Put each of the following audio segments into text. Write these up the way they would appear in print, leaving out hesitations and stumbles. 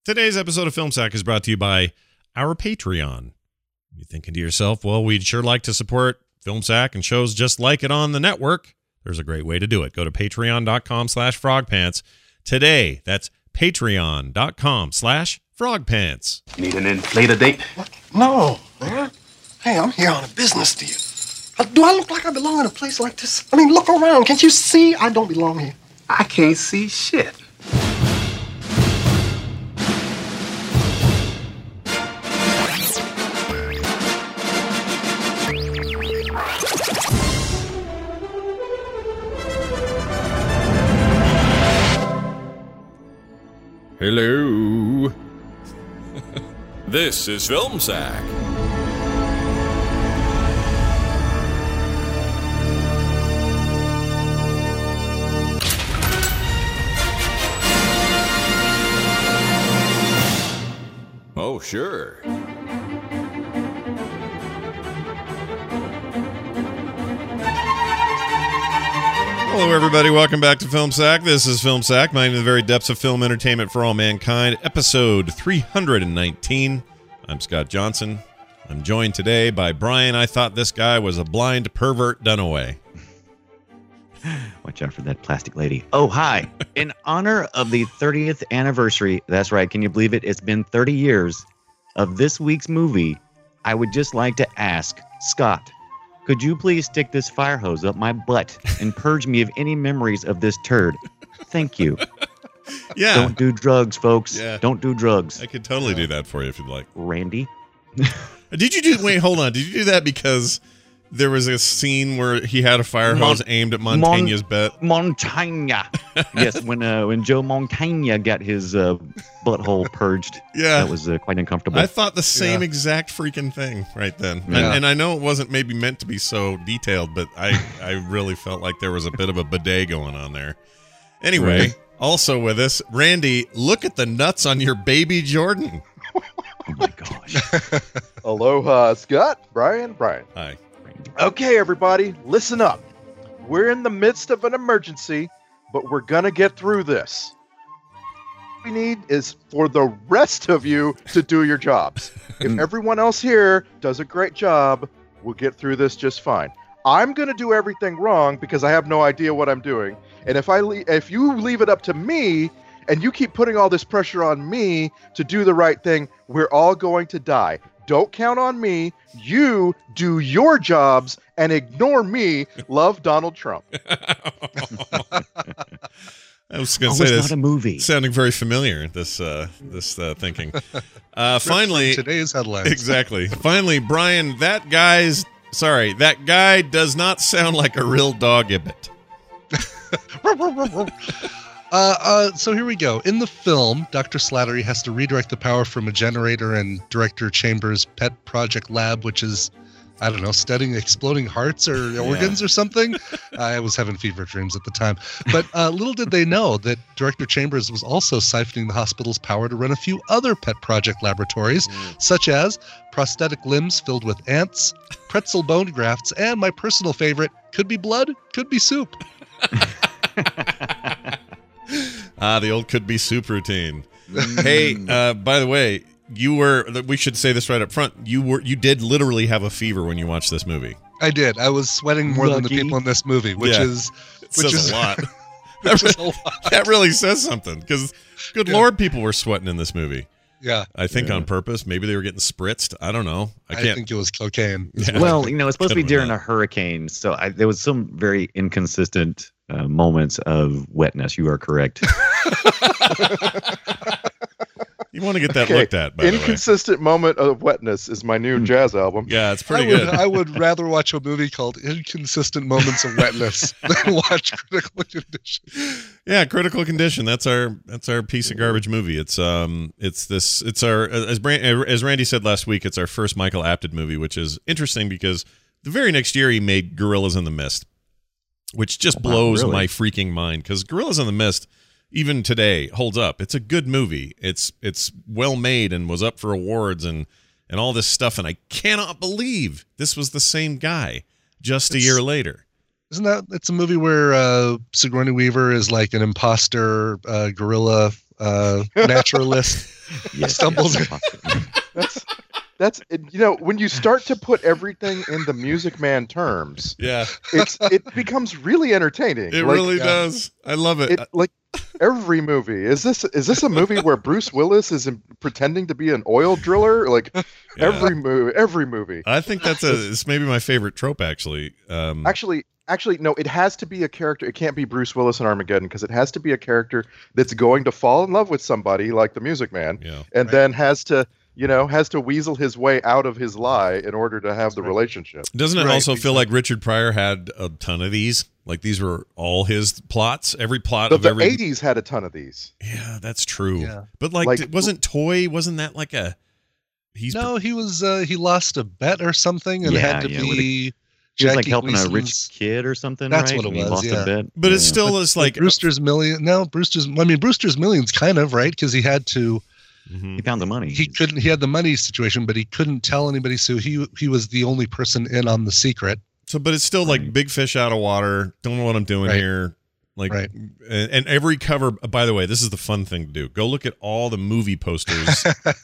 Today's episode of Film Sack is brought to you by our Patreon. You're thinking to yourself, well, we'd sure like to support Film Sack and shows just like it on the network. There's a great way to do it. Go to patreon.com/frogpants today. That's patreon.com/frogpants. Need an inflator date? What? No, man. Hey, I'm here on a business deal. Do I look like I belong in a place like this? I mean, look around. Can't you see I don't belong here? I can't see shit. Hello. This is Film Sack. Oh, sure. Hello, everybody. Welcome back to Film Sack. This is Film Sack, mining the very depths of film entertainment for all mankind, episode 319. I'm Scott Johnson. I'm joined today by Brian. I thought this guy was a blind pervert Dunaway. Watch out for that plastic lady. Oh, hi. In honor of the 30th anniversary, that's right, can you believe it? It's been 30 years of this week's movie. I would just like to ask, Scott, could you please stick this fire hose up my butt and purge me of any memories of this turd? Thank you. Yeah. Don't do drugs, folks. Yeah. Don't do drugs. I could totally do that for you if you'd like. Randy? Wait, hold on. Did you do that because there was a scene where he had a fire hose aimed at Montaigne's butt? Montaigne. Yes, when Joe Montaigne got his butthole purged. Yeah. That was quite uncomfortable. I thought the same exact freaking thing right then. Yeah. And I know it wasn't maybe meant to be so detailed, but I really felt like there was a bit of a bidet going on there. Anyway, Right. Also with us, Randy, look at the nuts on your baby Jordan. Oh my gosh. Aloha, Scott, Brian. Hi. Okay, everybody, listen up. We're in the midst of an emergency, but we're gonna get through this. What we need is for the rest of you to do your jobs. If everyone else here does a great job, we'll get through this just fine. I'm gonna do everything wrong because I have no idea what I'm doing. And if you leave it up to me and you keep putting all this pressure on me to do the right thing, we're all going to die. Don't count on me. You do your jobs and ignore me. Love, Donald Trump. I was going to Oh, say it's this. not a movie. Sounding very familiar, this thinking. Finally, Today's headlines. Exactly. Finally, Brian, that guy does not sound like a real dog ibbot. So here we go. In the film, Dr. Slattery has to redirect the power from a generator in Director Chambers' pet project lab, which is, I don't know, studying exploding hearts or organs or something. I was having fever dreams at the time. But little did they know that Director Chambers was also siphoning the hospital's power to run a few other pet project laboratories, such as prosthetic limbs filled with ants, pretzel bone grafts, and my personal favorite, could be blood, could be soup. The old could be soup routine. Hey, by the way, we should say this right up front. You did literally have a fever when you watched this movie. I did. I was sweating more than the Lucky. people in this movie, which is Says a lot. which is a lot. That really says something because, good Lord, people were sweating in this movie. Yeah. I think on purpose. Maybe they were getting spritzed. I don't know. I I can't. think it was cocaine. Yeah. Well, it's supposed to be Could've been during that. a hurricane, so there was some very inconsistent moments of wetness. You are correct. You want to get that Okay, looked at, by the way. Inconsistent Moment of Wetness is my new jazz album. Yeah, it's pretty good. I would rather watch a movie called Inconsistent Moments of Wetness than watch Critical Condition. Yeah, Critical Condition. That's our piece of garbage movie. It's our as Randy said last week, it's our first Michael Apted movie, which is interesting because the very next year he made Gorillas in the Mist, which just blows really? my freaking mind because Gorillas in the Mist, even today, holds up. It's a good movie. It's well made and was up for awards and all this stuff. And I cannot believe this was the same guy just a year later. Isn't that? It's a movie where Sigourney Weaver is like an imposter gorilla naturalist. Yes, Stumbled. yes. That's when you start to put everything in the Music Man terms, Yeah, it becomes really entertaining. it really does. I love it. Like every movie. Is this a movie where Bruce Willis is pretending to be an oil driller? Like every movie. I think it's maybe my favorite trope, actually. Actually, no. It has to be a character. It can't be Bruce Willis in Armageddon because it has to be a character that's going to fall in love with somebody like the Music Man, and then has to weasel his way out of his lie in order to have the relationship. Doesn't it also feel like Richard Pryor had a ton of these? Like these were all his plots. Every plot But of the every 80s had a ton of these. Yeah, that's true. Yeah. But Like- wasn't that like a? No, he was. He lost a bet or something, and Yeah, had to yeah, be. He was like Jackie helping a rich Gleason's- kid or something. That's right? what it And he was, lost yeah. a bet. But it's still it's like Brewster's Million. No, Brewster's Millions, kind of right because he had to. He found the money. He couldn't. He had the money situation, but he couldn't tell anybody. So he was the only person in on the secret. So, but it's still like big fish out of water. Don't know what I'm doing here. Like, Right. and every cover. By the way, this is the fun thing to do. Go look at all the movie posters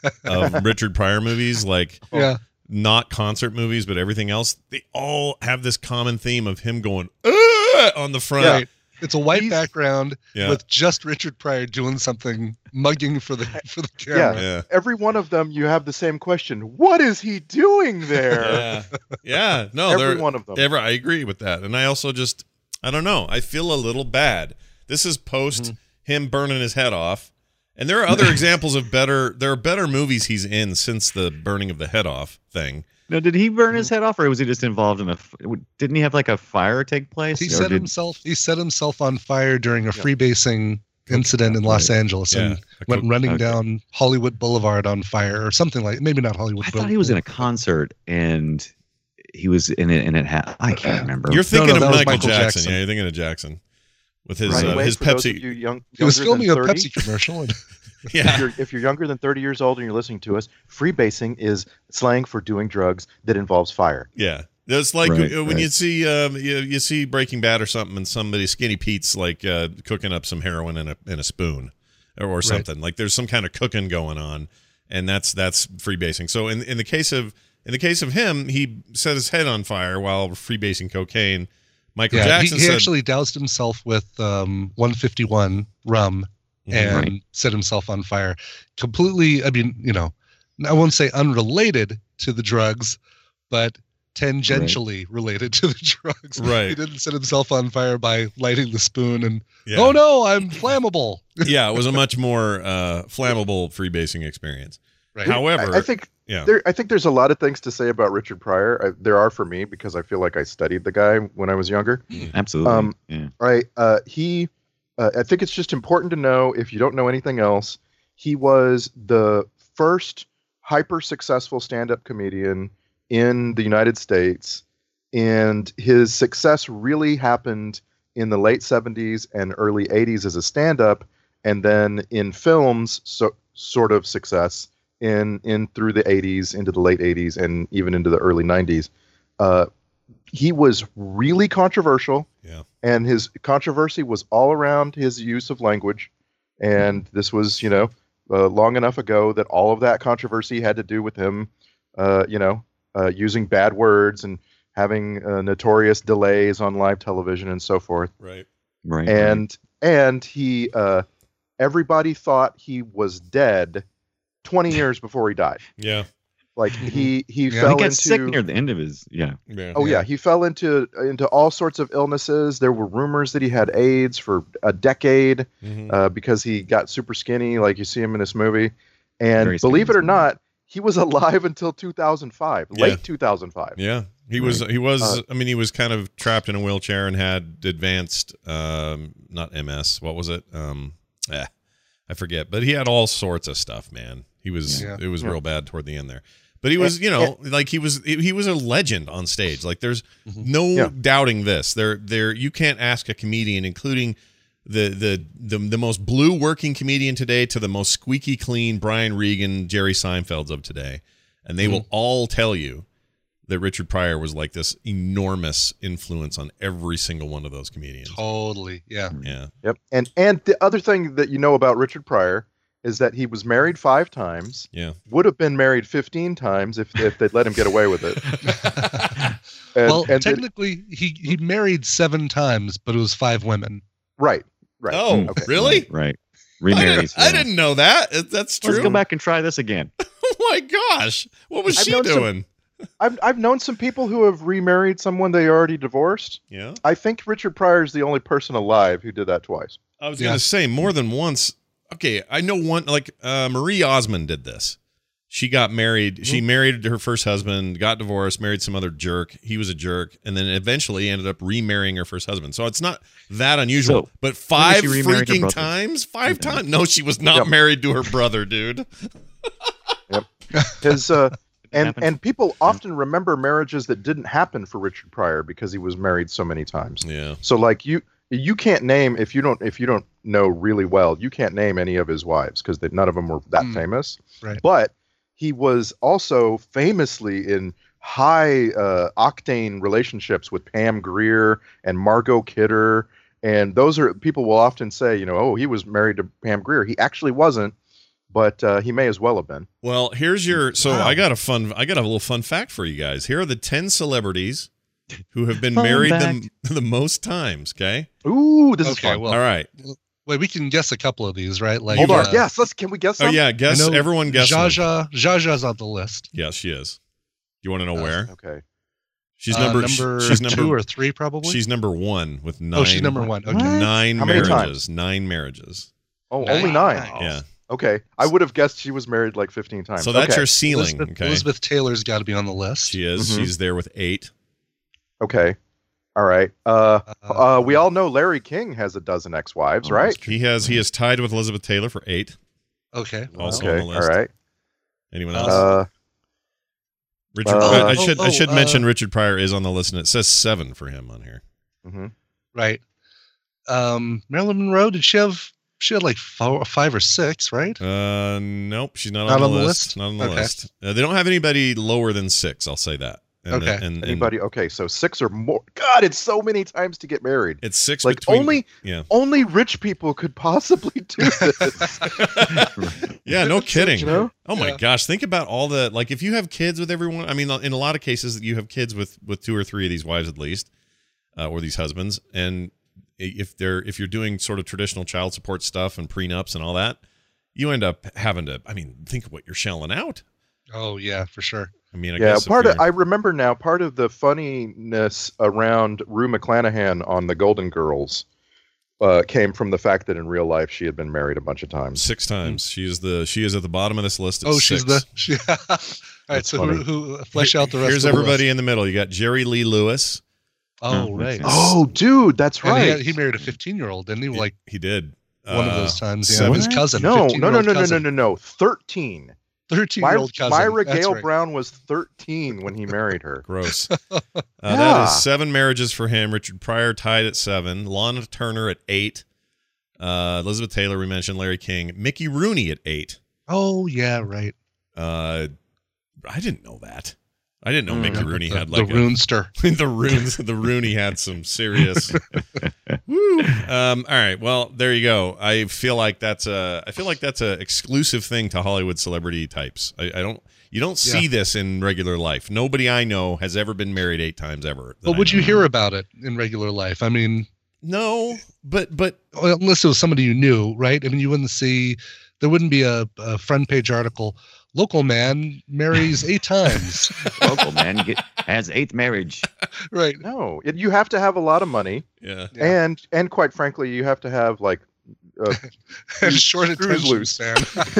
of Richard Pryor movies. Like, Yeah. not concert movies, but everything else. They all have this common theme of him going on the front. Right. It's a white background Yeah. with just Richard Pryor doing something, mugging for the camera. Yeah. Every one of them, you have the same question: what is he doing there? Yeah. Yeah. No, Every one of them. I agree with that. And I also I don't know. I feel a little bad. This is post him burning his head off. And there are other examples of there are better movies he's in since the burning of the head off thing. No, did he burn his head off, or was he just involved in didn't he have like a fire take place? He Or set himself on fire during a freebasing incident in Los Angeles and went running down Hollywood Boulevard on fire or something like. Maybe not Hollywood. I thought he was in a concert and he was in it, and it had. I can't remember. You're thinking No, of that was Michael Michael Jackson. Jackson. Yeah, you're thinking of Jackson with his By the way, his for those of Pepsi. you He was younger filming than a 30, Pepsi commercial. And Yeah. if you're younger than 30 years old and you're listening to us, freebasing is slang for doing drugs that involves fire. Yeah. It's like Right, when right. you see you see Breaking Bad or something, and somebody Skinny Pete's like cooking up some heroin in a spoon or something. Like there's some kind of cooking going on, and that's freebasing. So in the case of him, he set his head on fire while freebasing cocaine. Michael Jackson he said, actually doused himself with 151 rum and set himself on fire. Completely, I mean, I won't say unrelated to the drugs, but tangentially related to the drugs. Right. He didn't set himself on fire by lighting the spoon and, Yeah. oh no, I'm flammable. yeah, it was a much more flammable freebasing experience. Right. However, I think yeah. I think there's a lot of things to say about Richard Pryor. There are for me because I feel like I studied the guy when I was younger. Absolutely. Yeah. Right. I think it's just important to know, if you don't know anything else, he was the first hyper successful stand-up comedian in the United States, and his success really happened in the late 70s and early 80s as a stand-up, and then in films, sort of success in through the 80s into the late 80s and even into the early 90s. He was really controversial. Yeah. And his controversy was all around his use of language. And this was, long enough ago that all of that controversy had to do with him, using bad words and having notorious delays on live television and so forth. Right. Right. And he, everybody thought he was dead 20 years before he died. Yeah. Like he I fell think got into sick near the end of his. Yeah. Yeah. Oh yeah, he fell into all sorts of illnesses. There were rumors that he had AIDS for a decade because he got super skinny, like you see him in this movie. And Very believe it skinny. or not, he was alive until 2005, Yeah. late 2005. Yeah, he was. I mean, he was kind of trapped in a wheelchair and had advanced, not MS. What was it? I forget. But he had all sorts of stuff, man. He was. Yeah. It was real bad toward the end there. But he was, like he was a legend on stage. Like there's no doubting this. There, you can't ask a comedian, including the most blue working comedian today to the most squeaky clean Brian Regan, Jerry Seinfelds of today, and they will all tell you that Richard Pryor was like this enormous influence on every single one of those comedians. Totally. Yeah. Yeah. Yep. And the other thing that you know about Richard Pryor is that he was married 5 times. Yeah. Would have been married 15 times if they'd let him get away with it. And technically, he married 7 times, but it was 5 women. Right. Oh, Okay. really? Right. Remarries. I didn't know that. That's true. Let's go back and try this again. Oh my gosh. What was I've she known some- doing? I've known some people who have remarried someone they already divorced. Yeah. I think Richard Pryor is the only person alive who did that twice. I was going to say more than once. Okay, I know one, like Marie Osmond did this. She got married. She married her first husband, got divorced, married some other jerk. He was a jerk, and then eventually ended up remarrying her first husband. So it's not that unusual. So, but 5 she remarried her freaking brother? times? 5 times? No, she was not married to her brother, dude. His and people often remember marriages that didn't happen for Richard Pryor because he was married so many times. Yeah. So like you can't name if you don't know really well, you can't name any of his wives because none of them were that famous. Right. But he was also famously in high octane relationships with Pam Grier and Margot Kidder, and those are people will often say, oh, he was married to Pam Grier. He actually wasn't, but he may as well have been. Well, here's your. So I got a little fun fact for you guys. Here are the 10 celebrities who have been married the most times. Okay. Ooh, this is Okay, fun. well, All right. Wait, we can guess a couple of these, right? Like, Hold on. Yes, can we guess Oh some? yeah, guess. I know Everyone guess. Zsa Zsa's on the list. Yes, she is. You want to know where? Okay. She's number She's number 2 or 3, probably. She's number 1 with 9. Oh, she's number 1. Okay. 9 How many marriages. times? 9 marriages. Oh, only 9. Yeah. Okay. I would have guessed she was married like 15 times. So that's okay. your ceiling. Elizabeth Taylor's got to be on the list. She is. Mhm. She's there with 8. Okay. All right. We all know Larry King has a dozen ex-wives, right? He is tied with Elizabeth Taylor for 8. Okay. Also Okay. on the list. All right. Anyone else? Richard. I should mention Richard Pryor is on the list, and it says 7 for him on here. Mm-hmm. Right. Marilyn Monroe, she had like 5 or 6, right? Nope, she's not on the list. Not on the list. They don't have anybody lower than 6. I'll say that. And Okay. Anybody? Okay, so 6 or more. God, it's so many times to get married. It's 6 Like between. only rich people could possibly do this. Yeah, no kidding. You know? Oh my gosh, think about all the, like, if you have kids with everyone. I mean, in a lot of cases, you have kids with 2 or 3 of these wives at least, or these husbands, and if you're doing sort of traditional child support stuff and prenups and all that, you end up having to. I mean, think of what you're shelling out. Oh yeah, for sure. I mean, I Yeah, guess I remember now. Part of the funniness around Rue McClanahan on The Golden Girls came from the fact that in real life she had been married a bunch of times. 6 times. She is at the bottom of this list. At Oh, 6. she's all right. So who flesh out the rest? Here's of the everybody list. in the middle. You got Jerry Lee Lewis. Oh right. Oh, dude, that's And right. he married a 15-year-old, didn't he? Like He did. one of those times. Yeah, 7. his cousin. No, 15-year-old cousin. no. 13. 13-year-old cousin. Myra That's Gale right. Brown was 13 when he married her. Gross. Yeah. That is 7 marriages for him. Richard Pryor tied at 7. Lana Turner at 8. Elizabeth Taylor, we mentioned. Larry King. Mickey Rooney at 8. Oh yeah, right. I didn't know that. I didn't know Mickey Rooney had the like Roonster. the Rooney had some serious. Woo. All right. Well, there you go. I feel like that's a exclusive thing to Hollywood celebrity types. You don't see this in regular life. Nobody I know has ever been married 8 times ever. But would you hear about it in regular life? I mean, no, but well, unless it was somebody you knew, right? I mean, you wouldn't see. There wouldn't be a front page article. Local man marries 8 times. Local man has 8th marriage. Right. No, you have to have a lot of money. yeah. And quite frankly, you have to have like Short screws attention loose. span.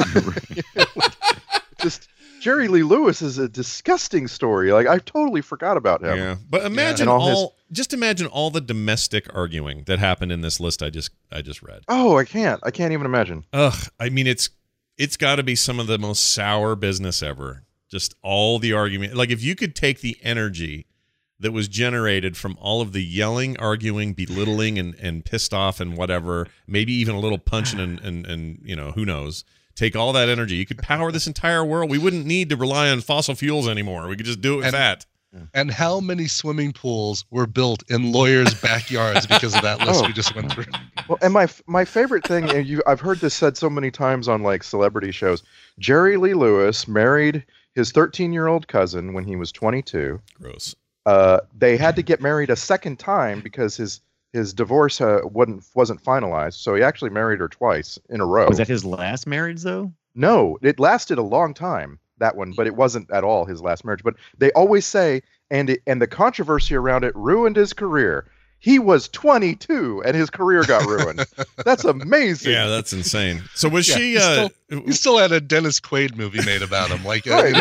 Just Jerry Lee Lewis is a disgusting story. Like I totally forgot about him. Yeah, but imagine And all just imagine all the domestic arguing that happened in this list I just read. Oh, I can't even imagine. Ugh, I mean it's got to be some of the most sour business ever. Just all the argument. Like if you could take the energy that was generated from all of the yelling, arguing, belittling, and pissed off and whatever, maybe even a little punching and you know, who knows. Take all that energy. You could power this entire world. We wouldn't need to rely on fossil fuels anymore. We could just do it with that. And how many swimming pools were built in lawyers' backyards because of that list we just went through? Well, and my favorite thing, and I've heard this said so many times on like celebrity shows. Jerry Lee Lewis married his 13-year-old cousin when he was 22. Gross. They had to get married a second time because his divorce wasn't finalized. So he actually married her twice in a row. Was that his last marriage, though? No, it lasted a long time, that one, but it wasn't at all his last marriage. But they always say, and the controversy around it ruined his career. He was 22 and his career got ruined. That's amazing. Yeah, that's insane. So was she? He still had a Dennis Quaid movie made about him. Like, Right,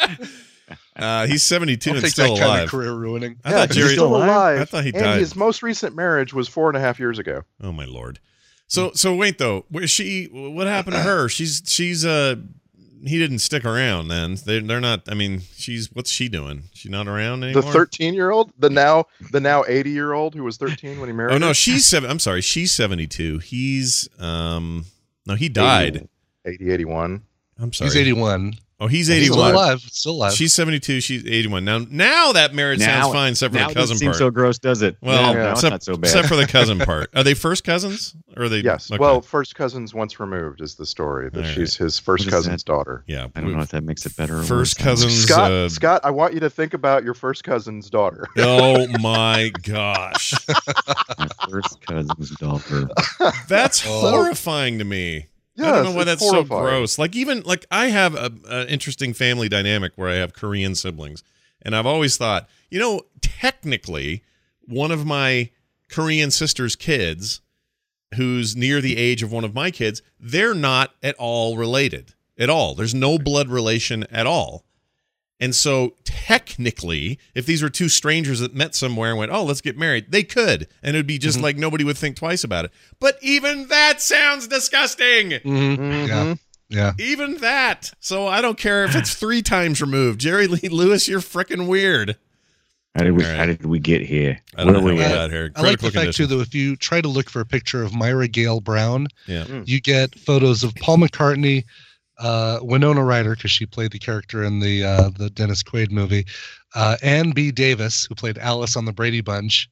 yeah. He's 72 I'll and take still that kind alive. of career ruining. I thought he's Jerry. still alive. I thought he and died. his most recent marriage was 4.5 years ago. Oh my lord. So wait though. Where's she? What happened to her? She's he didn't stick around then. They're not. I mean, what's she doing? She's not around anymore. The 13-year-old, the now 80-year-old who was 13 when he married. Oh no, her? she's seven. I'm sorry, she's 72. He's no, he died. 81. I'm sorry. He's 81. Oh, he's He's 81. still alive. She's 72. She's 81. Now that marriage sounds fine, except for now the it cousin doesn't seem part. so gross, does it? Well, now it's except, not so bad. except for the cousin part. Are they first cousins? Or are they? Yes. Okay. Well, first cousins once removed is the story. That All she's his first What is cousin's that? daughter. Yeah. I don't know if that makes it better or First worse. cousins. Scott, I want you to think about your first cousin's daughter. Oh my gosh, My first cousin's daughter. that's horrifying to me. I don't know why that's so gross. Like I have a interesting family dynamic where I have Korean siblings, and I've always thought, technically, one of my Korean sister's kids, who's near the age of one of my kids, they're not at all related at all. There's no blood relation at all. And so technically, if these were two strangers that met somewhere and went, oh, let's get married, they could. And it would be just like nobody would think twice about it. But even that sounds disgusting. Mm-hmm. Yeah. Even that. So I don't care if it's 3 times removed. Jerry Lee Lewis, you're freaking weird. How did we, All right. how did we get here? I don't know Where how we we at? got here. I like the Critical fact, too, condition. though, if you try to look for a picture of Myra Gale Brown, Yeah. you get photos of Paul McCartney, Winona Ryder, because she played the character in the Dennis Quaid movie, Ann B. Davis, who played Alice on the Brady Bunch,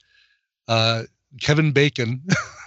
Kevin Bacon.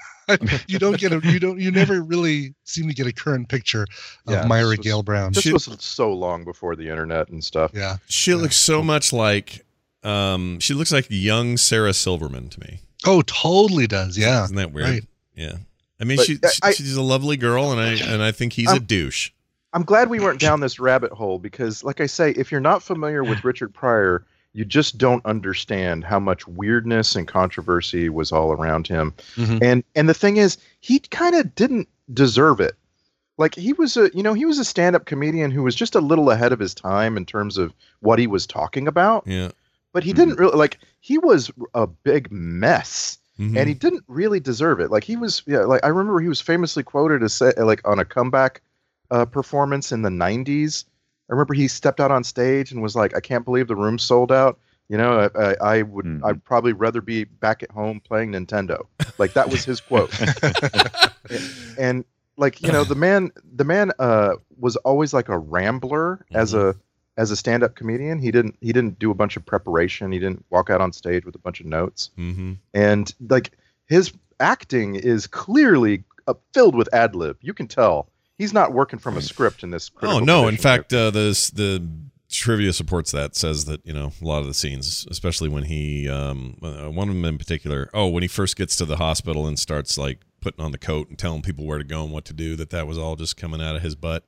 You never really seem to get a current picture of Myra Gale Brown. This was so long before the internet and stuff. Yeah. She looks so much like she looks like young Sarah Silverman to me. Oh, totally does. Yeah. Isn't that weird? Right. Yeah. I mean, But she's a lovely girl, and I think he's a douche. I'm glad we weren't down this rabbit hole because, like I say, if you're not familiar with Richard Pryor, you just don't understand how much weirdness and controversy was all around him. Mhm. And the thing is, he kind of didn't deserve it. Like he was a stand-up comedian who was just a little ahead of his time in terms of what he was talking about. Yeah. But he didn't really he was a big mess. Mhm. And he didn't really deserve it. Like he was, I remember he was famously quoted as on a comeback performance in the 90s. I remember he stepped out on stage and was like, "I can't believe the room sold out. I'd probably rather be back at home playing Nintendo." Like that was his quote. And the man was always like a rambler as a stand-up comedian. He didn't do a bunch of preparation. He didn't walk out on stage with a bunch of notes. Mm-hmm. And like his acting is clearly filled with ad lib. You can tell he's not working from a script in this. Oh no! In fact, the trivia supports that, says that a lot of the scenes, especially when he one of them in particular, when he first gets to the hospital and starts like putting on the coat and telling people where to go and what to do, that was all just coming out of his butt.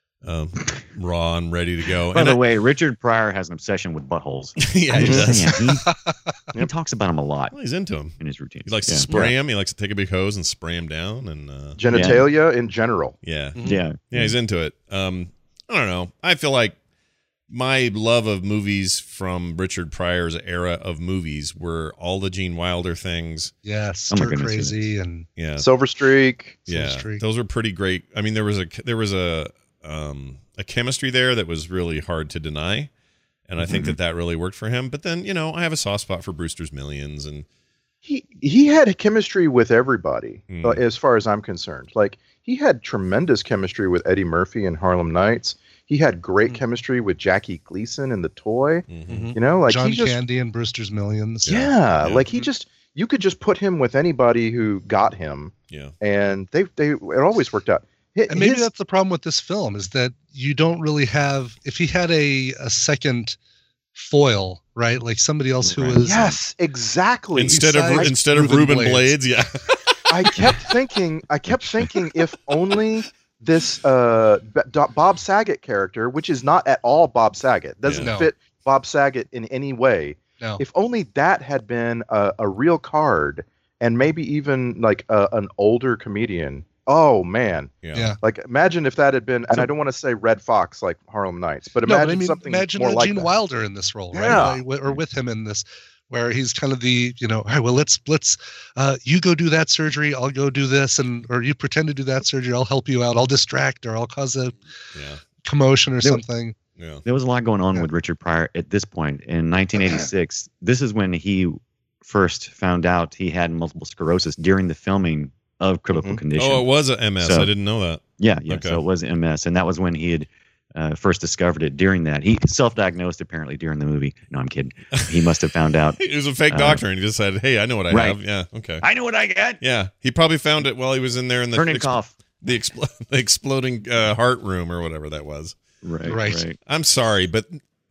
Raw and ready to go. By the way, Richard Pryor has an obsession with buttholes. Yeah, he does. He talks about them a lot. Well, he's into them in his routine. He likes to spray him. He likes to take a big hose and spray him down and genitalia in general. Yeah, yeah, he's into it. I don't know. I feel like my love of movies from Richard Pryor's era of movies were all the Gene Wilder things. Yeah, Stir Crazy and Silver Streak. Yeah, Silver Streak. Those were pretty great. I mean, there was a chemistry there that was really hard to deny, and I think that really worked for him. But then I have a soft spot for Brewster's Millions, and he had chemistry with everybody as far as I'm concerned. Like he had tremendous chemistry with Eddie Murphy in Harlem Nights. He had great chemistry with Jackie Gleason in The Toy. Mm-hmm. Like John he just, Candy and Brewster's Millions. like he you could just put him with anybody who got him, Yeah. and it always worked out. And maybe that's the problem with this film, is that you don't really have, if he had a second foil, right? Like somebody else who was Yes, exactly. Instead of Besides Ruben Ruben Blades, yeah. I kept thinking if only this Bob Saget character, which is not at all Bob Saget, doesn't No. fit Bob Saget in any way. No. If only that had been a real card, and maybe even like an older comedian. Oh man, Yeah. like imagine if that had been, and I don't want to say Red Fox like Harlem Nights, but No, imagine something imagine more like Gene that. Wilder in this role, right? Yeah. Like, or with him in this, where he's kind of the, all right, well, let's you go do that surgery, I'll go do this, or you pretend to do that surgery, I'll help you out, I'll distract, or I'll cause a commotion or something. Yeah. There was a lot going on with Richard Pryor at this point. In 1986, this is when he first found out he had multiple sclerosis during the filming of Critical Condition. Oh, it was a MS. So- I didn't know that. Yeah. Okay. So it was MS, and that was when he had first discovered it. During that, he self-diagnosed apparently during the movie. No, I'm kidding. He must have found out. He was a fake doctor, and he just said, "Hey, I know what I Right. have." Yeah. Okay. I know what I got. Yeah. He probably found it while he was in there in the Turning cough. the exploding heart room or whatever that was. Right. I'm sorry, but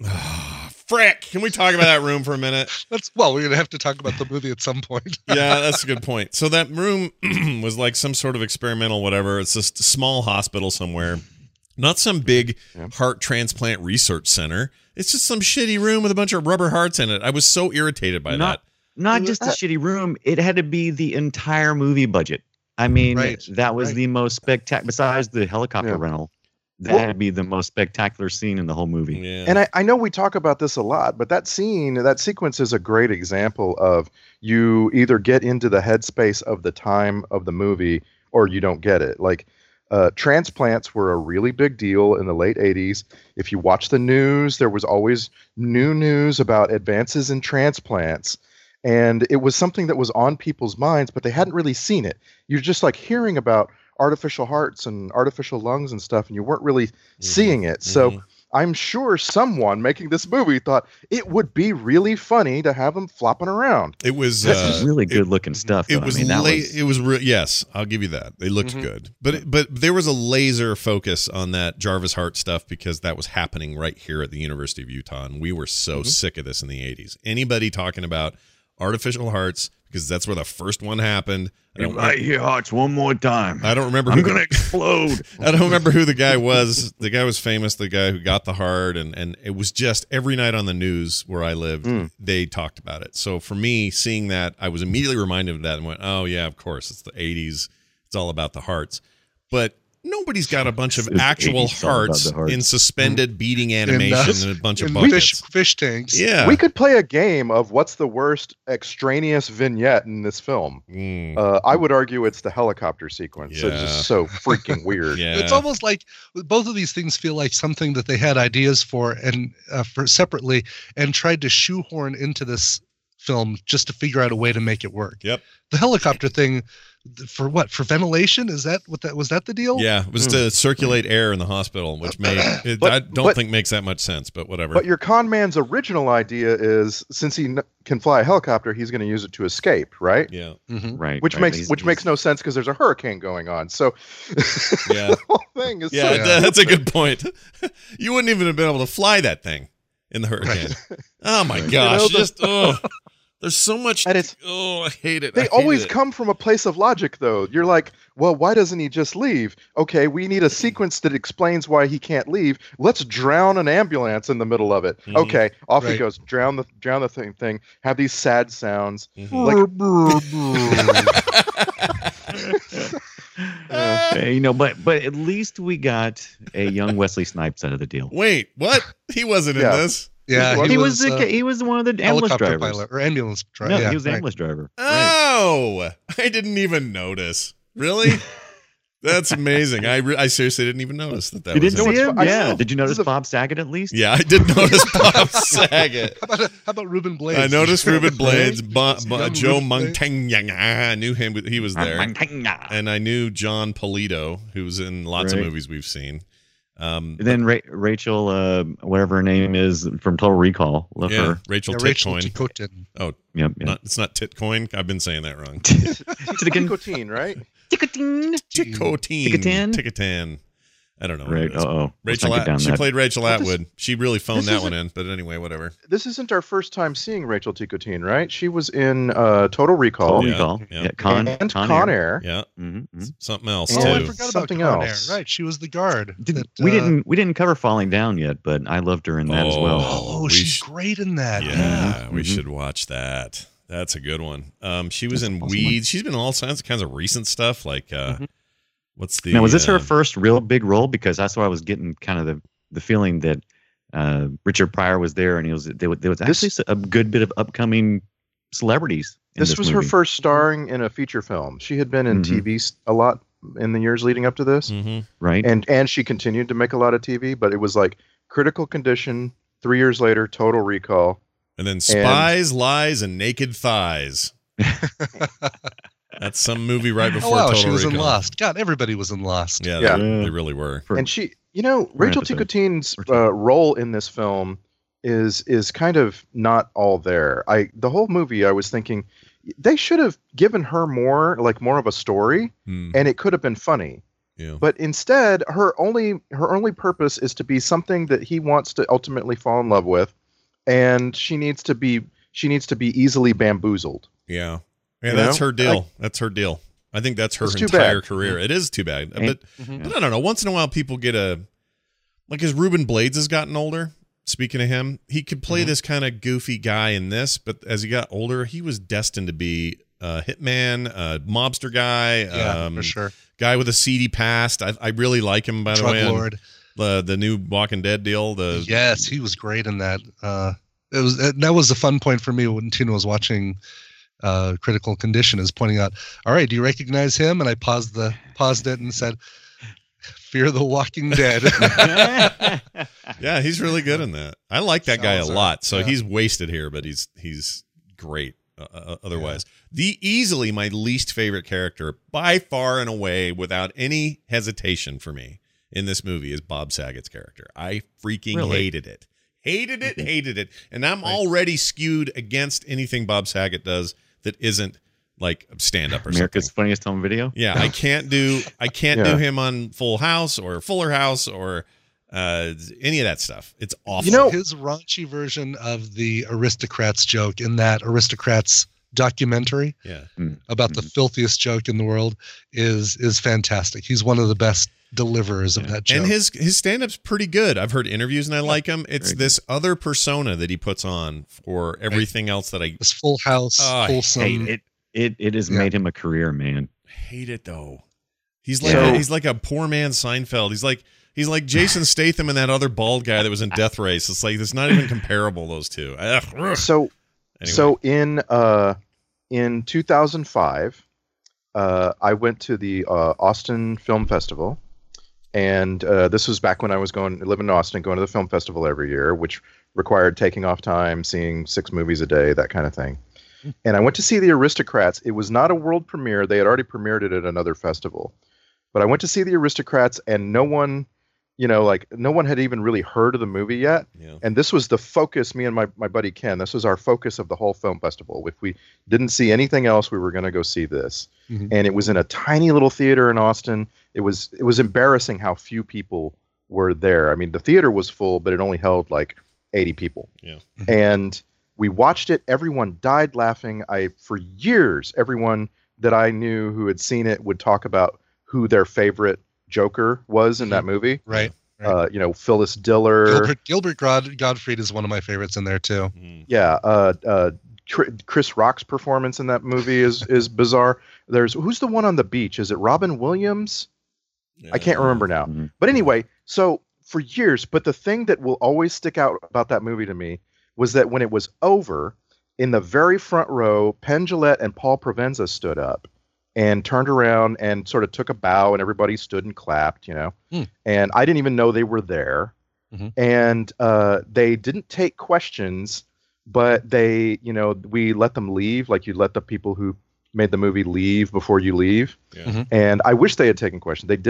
frick. Can we talk about that room for a minute? We're gonna have to talk about the movie at some point. Yeah, that's a good point. So that room was like some sort of experimental whatever. It's just a small hospital somewhere. Not some big heart transplant research center. It's just some shitty room with a bunch of rubber hearts in it. I was so irritated by that. Not just a shitty room. It had to be the entire movie budget. I mean, that was the most spectacular, besides the helicopter rental. That had to be the most spectacular scene in the whole movie. Yeah. And I know we talk about this a lot, but that sequence is a great example of you either get into the headspace of the time of the movie or you don't get it. Like transplants were a really big deal in the late 80s. If you watch the news, there was always new news about advances in transplants. And it was something that was on people's minds, but they hadn't really seen it. You're just like hearing about artificial hearts and artificial lungs and stuff, and you weren't really seeing it. So I'm sure someone making this movie thought it would be really funny to have them flopping around. It was really good looking stuff. It though. was I mean, it was yes, I'll give you that. They looked good. But there was a laser focus on that Jarvis Hart stuff because that was happening right here at the University of Utah, and we were so sick of this in the 80s. Anybody talking about artificial hearts, because that's where the first one happened. I hear hearts one more time. I don't remember. I'm gonna explode. I don't remember who the guy was. The guy was famous. The guy who got the heart, and it was just every night on the news where I lived, they talked about it. So for me, seeing that, I was immediately reminded of that and went, "Oh yeah, of course, it's the '80s. It's all about the hearts." But nobody's got a bunch of It's actual 80s, all about hearts the hearts. in suspended beating animation and a bunch of buckets. Fish tanks. Yeah, We could play a game of what's the worst extraneous vignette in this film. I would argue it's the helicopter sequence. It's Yeah. just so freaking weird. Yeah. It's almost like both of these things feel like something that they had ideas for and for separately and tried to shoehorn into this film just to figure out a way to make it work. Yep. The helicopter thing, for what? For ventilation? Is that what that was? That the deal? Yeah, it was to circulate air in the hospital, which I don't think makes that much sense, but whatever. But your con man's original idea is, since he can fly a helicopter, he's going to use it to escape, right? Yeah. Right. Which right. makes no sense because there's a hurricane going on. So Yeah. the whole thing is Yeah, so that's a good point. You wouldn't even have been able to fly that thing in the hurricane. Oh my gosh! There's so much. And it's- I hate it. I They hate always it. come from a place of logic, though. You're like, well, why doesn't he just leave? Okay, we need a sequence that explains why he can't leave. Let's drown an ambulance in the middle of it. Okay, off he Right. goes. Drown the thing. Have these sad sounds. Hey, but at least we got a young Wesley Snipes out of the deal. Wait, what? He wasn't in Yeah. this. Yeah. He was one of the ambulance helicopter drivers. pilot or ambulance driver. No, yeah, he was the right. ambulance driver. Right. Oh, I didn't even notice. Really? That's amazing. I seriously didn't even notice that You was didn't him. see him? I Yeah. know. Did you notice This is a- Bob Saget at least? Yeah, I did notice Bob Saget. How about Ruben Blades? I noticed Ruben Blades, Young Joe Ruben Blades. Montaigne. I knew him. He was there. And I knew John Polito, who's in lots of Right. movies we've seen. And then Rachel, whatever her name is from Total Recall, love Yeah, her. Rachel Rachel Titcoin. Ticotin. Oh, Yep. it's not Titcoin. I've been saying that wrong. Nicotine, right? Ticotin. Ticotin. I don't know. what Right. it is. Uh-oh. Let's Rachel, not get down she that. played Rachel Well, this- Atwood. She really phoned this that isn't- one in. But anyway, whatever. This isn't our first time seeing Rachel Ticotin, right? She was in Total Recall Total Yeah, Recall. yeah. Yeah. Con Air. Yeah, Mm-hmm. something else And- Oh, I too. forgot Something about Con else. Air. Right, she was the guard. We didn't cover Falling Down yet, but I loved her in that as well. Oh, We she's sh- great in that. Yeah, we Mhm. should watch that. That's a good one. She was That's in awesome. Weeds. She's been in all kinds of recent stuff. Like, what's the? Now, was this her first real big role? Because that's why I was getting kind of the feeling that Richard Pryor was there, and there was actually a good bit of upcoming celebrities. This was her movie. first starring in a feature film. She had been in Mhm. TV a lot in the years leading up to this, Mhm. right? and she continued to make a lot of TV. But it was like Critical Condition. 3 years later, Total Recall. And then Spies, Lies, and Naked Thighs. That's some movie right before Oh, wow, Total she was Recall. in Lost. God, everybody was in Lost. Yeah, Yeah. They really were. For- And she, Rachel episode. Ticotin's Or two. role in this film is kind of not all there. The whole movie, I was thinking they should have given her more of a story, Hmm, and it could have been funny. yeah. But instead, her only purpose is to be something that he wants to ultimately fall in love with, and she needs to be easily bamboozled. Yeah. You That's know? her deal. That's her deal. I think that's her It's too entire bad. career. It is too bad. And- But I don't know. Once in a while, people get as Ruben Blades has gotten older. Speaking of him, he could play this kind of goofy guy in this, but as he got older, he was destined to be a hitman, a mobster guy, Yeah, for sure. guy with a seedy past. I really like him, by the Drug way. on Lord. The new Walking Dead deal. Yes, he was great in that. That was a fun point for me when Tina was watching Critical Condition, is pointing out, all right, do you recognize him? And I paused it and said, Fear the Walking Dead. Yeah, he's really good in that. I like that guy a Salazar, lot. So yeah. he's wasted here, but he's great. Otherwise, easily my least favorite character by far and away, without any hesitation for me in this movie, is Bob Saget's character. I freaking Really? hated it. Hated it. And I'm already skewed against anything Bob Saget does that isn't like stand up or America's something. Funniest Home Video. Yeah, I can't do Yeah. him on Full House or Fuller House or any of that stuff. It's awful. You know- His raunchy version of the Aristocrats joke in that Aristocrats documentary yeah. about the filthiest joke in the world is fantastic. He's one of the best deliverers of that joke. And his stand-up's pretty good. I've heard interviews and I like him. It's Very this other persona that he puts on for everything else that I this Full House, Oh, I wholesome. Hey, it has Yeah. made him a career man. hate it though. He's like Yeah. he's like a poor man Seinfeld. He's like Jason Statham and that other bald guy that was in Death Race. It's like it's not even comparable, those two. Ugh. So Anyway. So in 2005, I went to the Austin Film Festival, and this was back when I was living in Austin, going to the film festival every year, which required taking off time, seeing 6 movies a day, that kind of thing. And I went to see The Aristocrats. It was not a world premiere; they had already premiered it at another festival. But I went to see The Aristocrats, and no one had even really heard of the movie yet. Yeah. And this was the focus, me and my buddy Ken, this was our focus of the whole film festival. If we didn't see anything else, we were going to go see this. Mhm. And it was in a tiny little theater in Austin. It was embarrassing how few people were there. I mean, the theater was full, but it only held like 80 people. Yeah. And we watched it. Everyone died laughing. For years, everyone that I knew who had seen it would talk about who their favorite Joker was in that movie. Right. Phyllis Diller. Gilbert Gottfried is one of my favorites in there too. Mm. Yeah. Chris Rock's performance in that movie is bizarre. Who's the one on the beach? Is it Robin Williams? I can't remember now. Mhm. But anyway, so for years, but the thing that will always stick out about that movie to me was that when it was over, in the very front row, Penn Jillette and Paul Provenza stood up and turned around and sort of took a bow, and everybody stood and clapped, And I didn't even know they were there. Mhm. And they didn't take questions, but we let them leave, like you'd let the people who made the movie leave before you leave. Yeah. Mhm. And I wish they had taken questions. They didn't.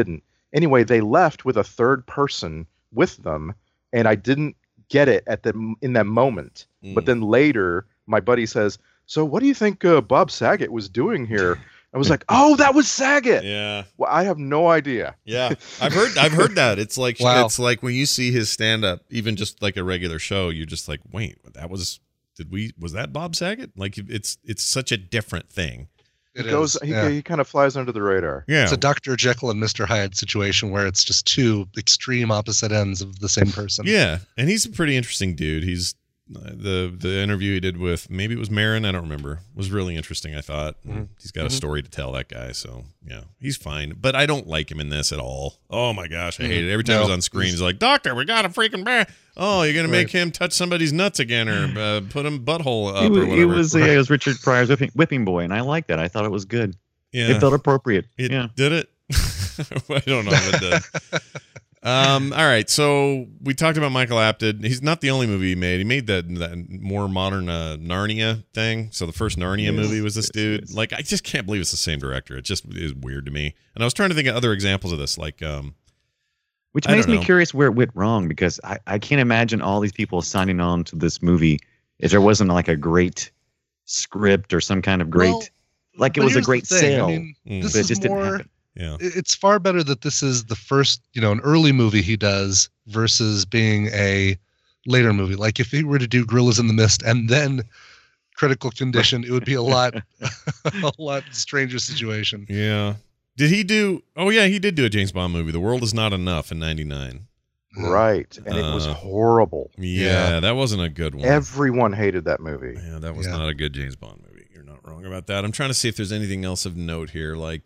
Anyway, they left with a third person with them, and I didn't get it in that moment. But then later, my buddy says, "So what do you think Bob Saget was doing here?" I was like, "Oh, that was Saget." Yeah. Well, I have no idea. Yeah. I've heard that. It's like Wow. it's like when you see his stand up, even just like a regular show, you're just like, "Wait, was that Bob Saget?" Like it's such a different thing. It Goes. is, yeah. He kind of flies under the radar. Yeah. It's a Dr. Jekyll and Mr. Hyde situation where it's just two extreme opposite ends of the same person. Yeah, and he's a pretty interesting dude. He's the interview he did with, maybe it was Marin, I don't remember, was really interesting, I thought. He's got a story to tell, that guy, so yeah, he's fine. But I don't like him in this at all. Oh my gosh, I hate it. Every time he's on screen, he's like, "Doctor, we got a freaking bear. Oh, you're gonna make him touch somebody's nuts again, or put him butthole up, or whatever." It was Richard Pryor's whipping boy, and I liked that. I thought it was good. Yeah, It felt appropriate. it yeah. did it. I don't know if it did. All right, so we talked about Michael Apted. He's not the only movie he made. He made that more modern Narnia thing. So the first Narnia movie was this dude. Yes. Like, I just can't believe it's the same director. It just is weird to me. And I was trying to think of other examples of this, like Which I makes don't me know. curious where it went wrong, because I can't imagine all these people signing on to this movie if there wasn't like a great script or some kind of great, Well, like it but was a here's the great thing, sale, I mean, this but it is just didn't more. happen. yeah, It's far better that this is the first, an early movie he does versus being a later movie. Like if he were to do Gorillas in the Mist and then Critical Condition, it would be a lot stranger situation. yeah. Did he do? Oh yeah, he did do a James Bond movie, The World Is Not Enough, in '99. Right, and it was horrible. Yeah, that wasn't a good one. Everyone hated that movie. Yeah, that was Yeah. not a good James Bond movie. You're not wrong about that. I'm trying to see if there's anything else of note here, like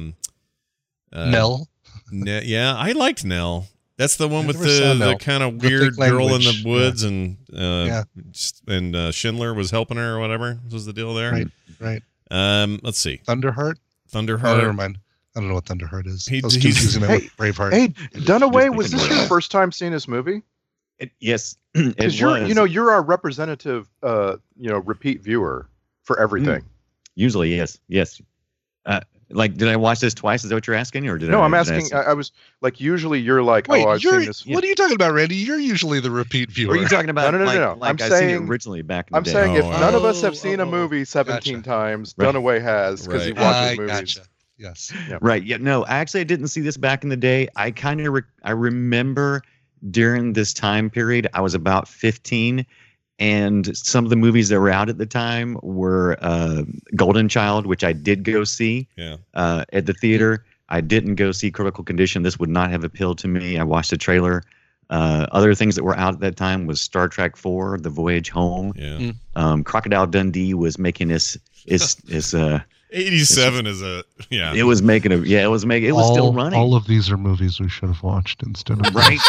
Nell. Yeah, I liked Nell. That's the one I with never saw the Nell. kind of The weird fake girl in the language. woods, and Yeah. Schindler was helping her or whatever. This was the deal there. Right. Let's see, Thunderheart. Oh, never Thunderheart. mind. I don't know what Thunderheart is. He- I was he's- confusing it Hey, with Braveheart. Hey, Dunaway, just was this thinking your about first time seeing this movie? Yes, it Because was. you're our representative, repeat viewer for everything. Usually, yes. Like, did I watch this twice? Is that what you're asking, or did I? No, I'm did I asking. say- I was like, usually you're like, Wait, I've seen this. what are you talking about, Randy? You're usually the repeat viewer. Or are you talking about No. like I'm I've seen saying- it originally back in the I'm day? saying if Oh, none of us have oh, seen a movie 17 gotcha. times, Right. Dunaway has because he Right. watches I movies. gotcha. Yes. Right. Yeah. No, actually, I didn't see this back in the day. I kind of I remember during this time period, I was about 15, and some of the movies that were out at the time were Golden Child, which I did go see Yeah. at the theater. I didn't go see Critical Condition. This would not have appealed to me. I watched the trailer. Other things that were out at that time was Star Trek IV, The Voyage Home. Yeah. Crocodile Dundee was making its 87 is a yeah. it was making it was still running. All of these are movies we should have watched instead of Right.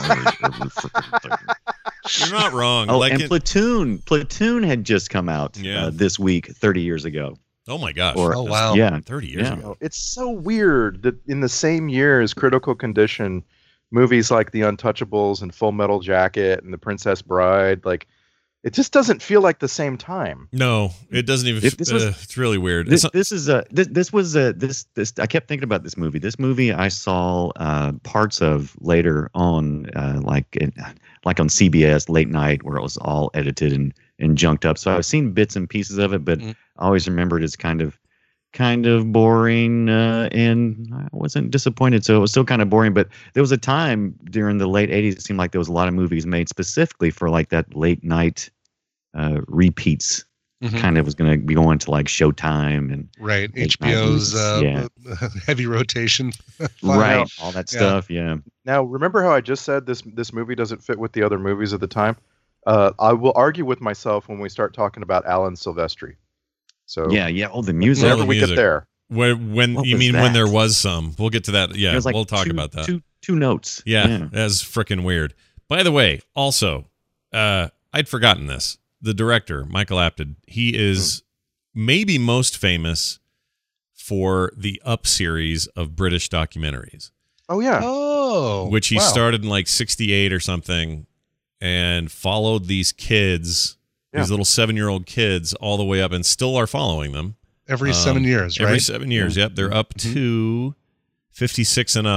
You're not wrong. Oh, like and it- Platoon had just come out Yeah. this week, 30 years ago. oh my gosh. Or Oh, wow. yeah, 30 years Yeah. ago. It's so weird that in the same year as Critical Condition, movies like The Untouchables and Full Metal Jacket and The Princess Bride, like, it just doesn't feel like the same time. No, it doesn't even. This was- it's really weird. This It's was I kept thinking about this movie. This movie I saw parts of later on, like on CBS late night, where it was all edited and junked up. So I've seen bits and pieces of it, but I always remembered it as kind of boring, and I wasn't disappointed. So it was still kind of boring. But there was a time during the late 80s, it seemed like there was a lot of movies made specifically for like that late night repeats. Mhm. Kind of was going to be going to like Showtime and Right. Like HBO's yeah. heavy rotation. right, out. all that Yeah. stuff. Yeah. Now, remember how I just said this movie doesn't fit with the other movies at the time? I will argue with myself when we start talking about Alan Silvestri. So Yeah. Oh, the music. Well, whenever the we music. get there. when What you was mean when that? there was some. We'll get to that. Yeah, It was like we'll talk two- about that. Two notes. Yeah, that's freaking weird. By the way, also, I'd forgotten this. The director, Michael Apted, he is maybe most famous for the Up series of British documentaries, Oh, yeah. Oh. which he wow. started in like 68 or something, and followed these kids, these little 7-year-old kids, all the way up, and still are following them. every 7 years, right? Every 7 years, yep. They're up to 56 and up.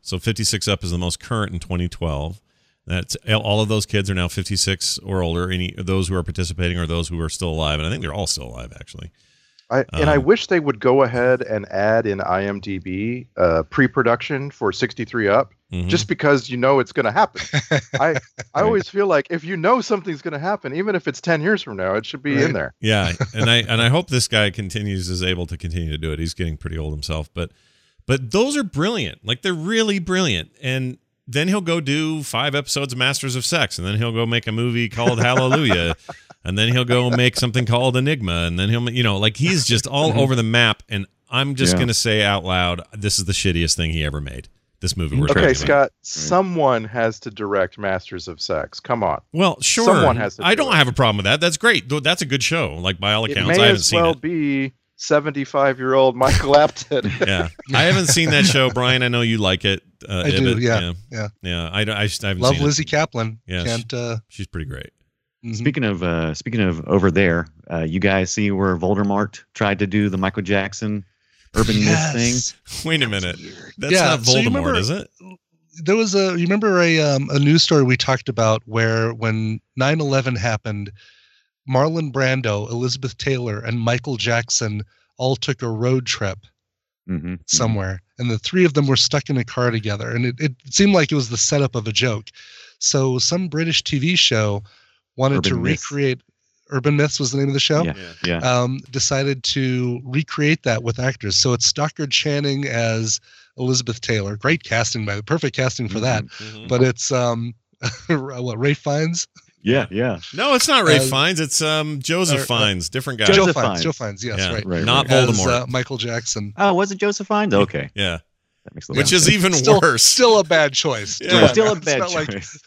So 56 up is the most current in 2012. That's all of those kids are now 56 or older. Any those who are participating or those who are still alive, and I think they're all still alive actually. I wish they would go ahead and add in IMDb pre-production for 63 up, just because it's going to happen. I always feel like if something's going to happen, even if it's 10 years from now, it should be in there. Yeah, and I hope this guy is able to continue to do it. He's getting pretty old himself, but those are brilliant. Like they're really brilliant. And then he'll go do 5 episodes of Masters of Sex, and then he'll go make a movie called Hallelujah. And then he'll go make something called Enigma, and then he'll, he's just all over the map. And I'm just going to say out loud, this is the shittiest thing he ever made. This movie we're talking about. Okay, Scott, someone has to direct Masters of Sex. Come on. Well, sure. Someone has to. I don't have a problem with that. That's great. That's a good show. Like by all accounts, I haven't seen it. It may as well be 75-year-old Michael Apted. Yeah, I haven't seen that show, Brian. I know you like it. I do. Yeah. I haven't love seen Lizzie it. Kaplan. Yeah, she's pretty great. Speaking of over there, you guys see where Voldemort tried to do the Michael Jackson urban myth thing? Wait a minute, that's not Voldemort, is it? There was you remember a news story we talked about where when 9/11 happened, Marlon Brando, Elizabeth Taylor, and Michael Jackson all took a road trip somewhere, and the 3 of them were stuck in a car together, and it seemed like it was the setup of a joke. So some British TV show wanted to recreate Urban Myths was the name of the show. Decided to recreate that with actors. So it's Stockard Channing as Elizabeth Taylor. Great casting, perfect casting for that. But it's Ray Fiennes. Yeah. No, it's not Ray Fiennes. It's Joseph Fiennes, different guy. Joe Fiennes. Yes, right. Not Voldemort. As, Michael Jackson. Oh, was it Joseph Fiennes? Okay. Yeah. That makes Which is even worse. Still a bad choice. Yeah. Still a bad choice.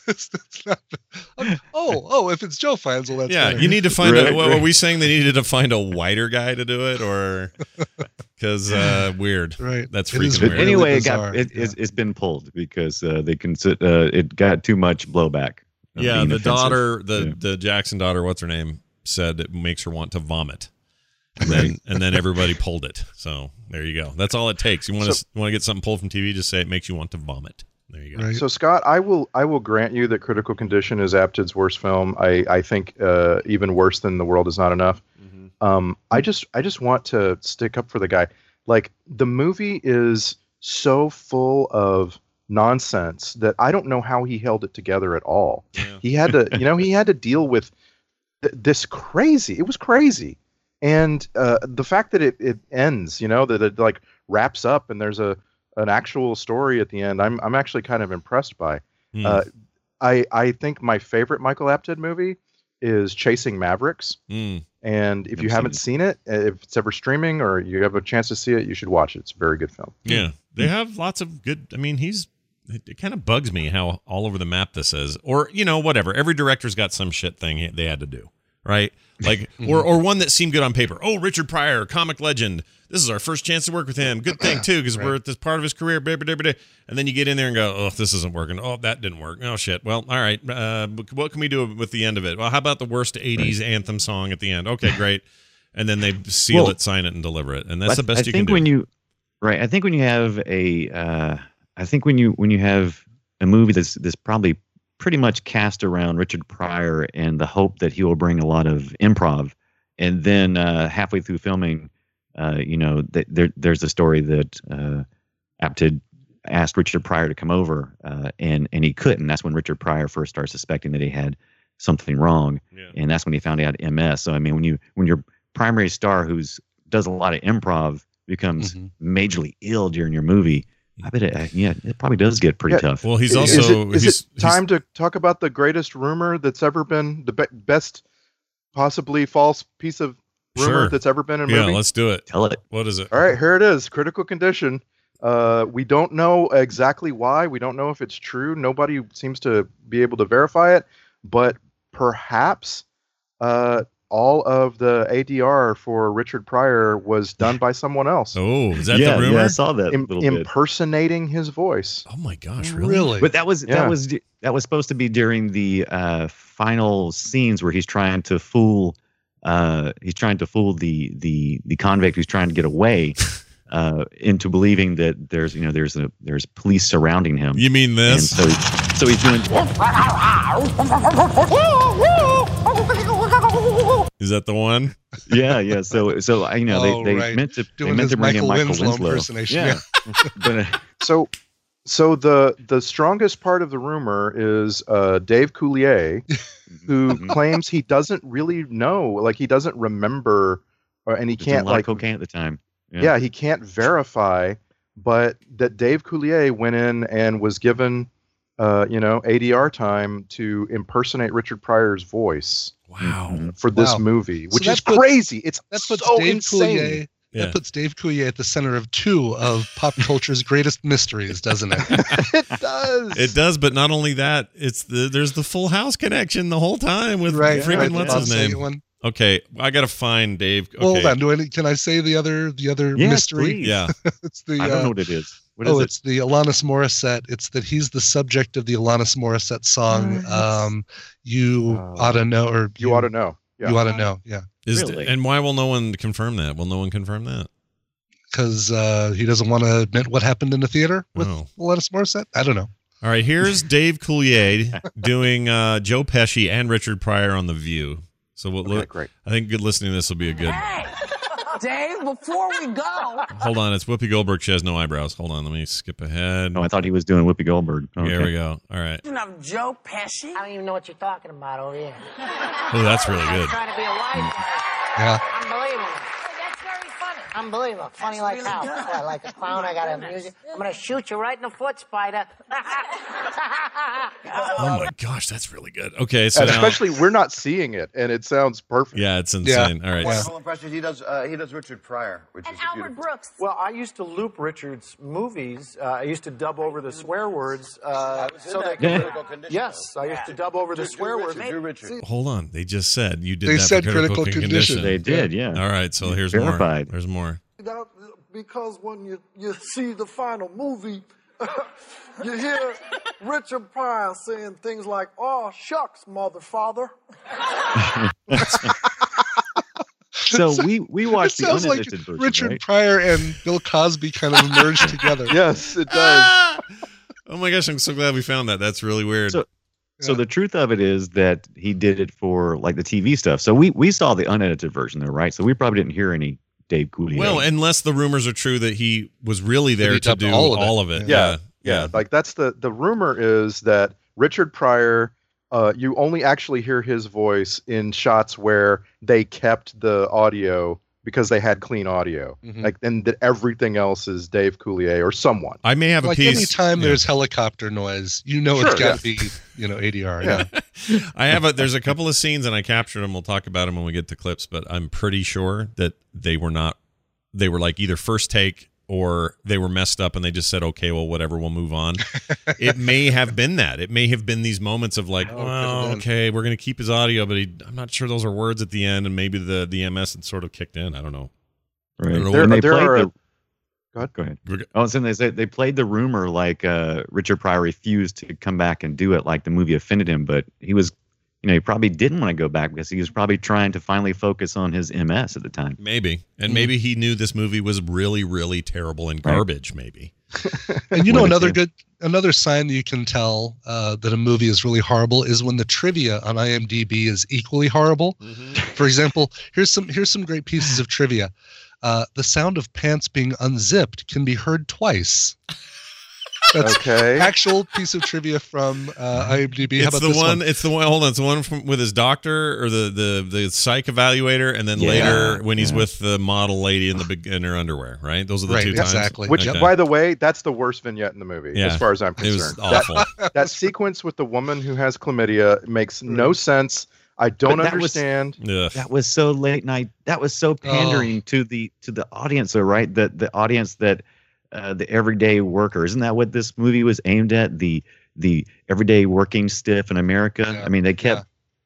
If it's Joe Fiennes, well, that's better. You need to find are we saying they needed to find a whiter guy to do it, or because weird? Right. That's freaking weird. Anyway, it's been pulled because they it got too much blowback. Yeah, the daughter, the Jackson daughter, what's her name, said it makes her want to vomit. And then everybody pulled it. So there you go. That's all it takes. You want to get something pulled from TV, just say it makes you want to vomit. There you go. Right. So Scott, I will grant you that Critical Condition is Apted's worst film. I think even worse than The World Is Not Enough. I just want to stick up for the guy. Like the movie is so full of nonsense that I don't know how he held it together at all. Yeah. He had to deal with this crazy. It was crazy. And the fact that it ends, that it like wraps up and there's an actual story at the end, I'm actually kind of impressed by. I think my favorite Michael Apted movie is Chasing Mavericks. And if you haven't seen it, if it's ever streaming or you have a chance to see it, you should watch it. It's a very good film. Yeah, they have lots of good. I mean, it kind of bugs me how all over the map this is, or whatever. Every director's got some shit thing they had to do. Right? Like, or one that seemed good on paper. Oh, Richard Pryor, comic legend. This is our first chance to work with him. Good thing, too, because we're at this part of his career. Blah, blah, blah, blah. And then you get in there and go, oh, this isn't working. Oh, that didn't work. Oh, shit. Well, all right. What can we do with the end of it? Well, how about the worst 80s anthem song at the end? Okay, great. And then they seal it, sign it, and deliver it. And that's the best you can do. I think when you have when you have a movie that's probably pretty much cast around Richard Pryor and the hope that he will bring a lot of improv, and then halfway through filming, there's a story that Apted asked Richard Pryor to come over, and he couldn't. That's when Richard Pryor first started suspecting that he had something wrong, and that's when he found out MS. So I mean, when your primary star does a lot of improv becomes majorly ill during your movie, I bet it probably does get pretty tough. Well, he's also is it time to talk about the greatest rumor that's ever been, the best possibly false piece of rumor that's ever been in a movie? Yeah, let's do it. Tell it. What is it? All right, here it is. Critical Condition. We don't know exactly why. We don't know if it's true. Nobody seems to be able to verify it, but perhaps all of the ADR for Richard Pryor was done by someone else. Oh, is that the rumor? Yeah, I saw that. Impersonating his voice. Oh my gosh, really? But that was supposed to be during the final scenes where he's trying to fool the convict who's trying to get away. into believing that there's police surrounding him. You mean And this? so he's doing. Is that the one? Yeah. So they right. meant to Doing bring his in Michael Michael Winslow Winslow. impersonation. Yeah, but So the strongest part of the rumor is Dave Coulier, who claims he doesn't really know, like he doesn't remember, and he can't like cocaine at the time. Yeah, he can't verify, but that Dave Coulier went in and was given, ADR time to impersonate Richard Pryor's voice. Wow. For this Wow. movie, which So is that puts- crazy. It's That puts so Dave insane. Coulier. Yeah. That puts Dave Coulier at the center of two of pop culture's greatest mysteries, doesn't it? It does. It does, but not only that, there's the Full House connection the whole time with freaking what's Bob his Saget name? one. Okay, I gotta find Dave. Okay. Well, hold on. Can I say the other Yes, mystery? please. Yeah. It's the I don't know what it is. What is it? it's the Alanis Morissette. It's that he's the subject of the Alanis Morissette song. You ought to know, or You ought to know. Yeah. You ought to know. Yeah, Really? And why will no one confirm that? Will no one confirm that? because he doesn't want to admit what happened in the theater with Oh. Alanis Morissette. I don't know. All right, here's Dave Coulier doing Joe Pesci and Richard Pryor on The View. So we'll Okay, look. great. I think good listening to this will be a good. Dave, before we go. Hold on, it's Whoopi Goldberg. She has no eyebrows. Hold on, let me skip ahead. Oh, I thought he was doing Whoopi Goldberg. Okay. Here we go. All right. Of Joe Pesci? I don't even know what you're talking about over here. Oh, that's really good. Trying to be a wife. Yeah. Unbelievable. That's very funny. Unbelievable. Funny like how? What, like a clown? I got a music. I'm going to shoot you right in the foot, Spider. Oh my gosh, that's really good. Okay, so And now, especially we're not seeing it, and it sounds perfect. yeah, it's insane. All right. Wonderful impression. He does Richard Pryor, which is a beautiful. Brooks. Well, I used to loop Richard's movies. I used to dub over the swear words. So they Critical Condition. Yes, I used to dub over the swear words. Drew Richard. Hold on, they just said you did. They that said for critical condition. They did, yeah. All right, so here's Verified. more. There's more. Because when you see the final movie, you hear Richard Pryor saying things like, "Oh shucks, mother father." So we watched It the sounds like unedited version, Richard right? Pryor and Bill Cosby kind of merged together. Yes, it does. Oh my gosh, I'm so glad we found that. That's really weird. So the truth of it is that he did it for like the TV stuff. So we saw the unedited version though, right? So we probably didn't hear any Dave Coulier. Well, unless the rumors are true that he was really there he to dubbed do all of it. Yeah. Like that's the rumor is that Richard Pryor, you only actually hear his voice in shots where they kept the audio because they had clean audio. Mhm. Like, and that everything else is Dave Coulier or someone. I may have Like a piece. anytime yeah. there's helicopter noise, Sure, it's got to be, ADR. Yeah. There's a couple of scenes and I captured them. We'll talk about them when we get to clips, but I'm pretty sure that they were like either first take or they were messed up and they just said, okay, well, whatever, we'll move on. It may have been that. It may have been these moments of like, oh, okay, we're going to keep his audio, but I'm not sure those are words at the end. And maybe the MS had sort of kicked in. I don't know. Right. I don't know. When they There played are- the- Go ahead. I was saying they played the rumor like Richard Pryor refused to come back and do it, like the movie offended him, but he was, he probably didn't want to go back because he was probably trying to finally focus on his MS at the time. Maybe. And maybe he knew this movie was really, really terrible and garbage, maybe. And another sign that you can tell that a movie is really horrible is when the trivia on IMDb is equally horrible. For example, here's some great pieces of trivia. The sound of pants being unzipped can be heard twice. That's Okay. actual piece of trivia from IMDb. How It's about the this one. It's the one. Hold on. It's the one with his doctor or the psych evaluator, and then later when he's with the model lady in her underwear. Right. Those are the two times. Exactly. Which, Okay. by the way, that's the worst vignette in the movie, Yeah. as far as I'm It was concerned. awful. That sequence with the woman who has chlamydia makes no sense. I don't But that was- understand. Ugh. That was so late night. That was so pandering to the audience, though, right? The audience that the everyday worker. Isn't that what this movie was aimed at? The everyday working stiff in America. Yeah. I mean, they kept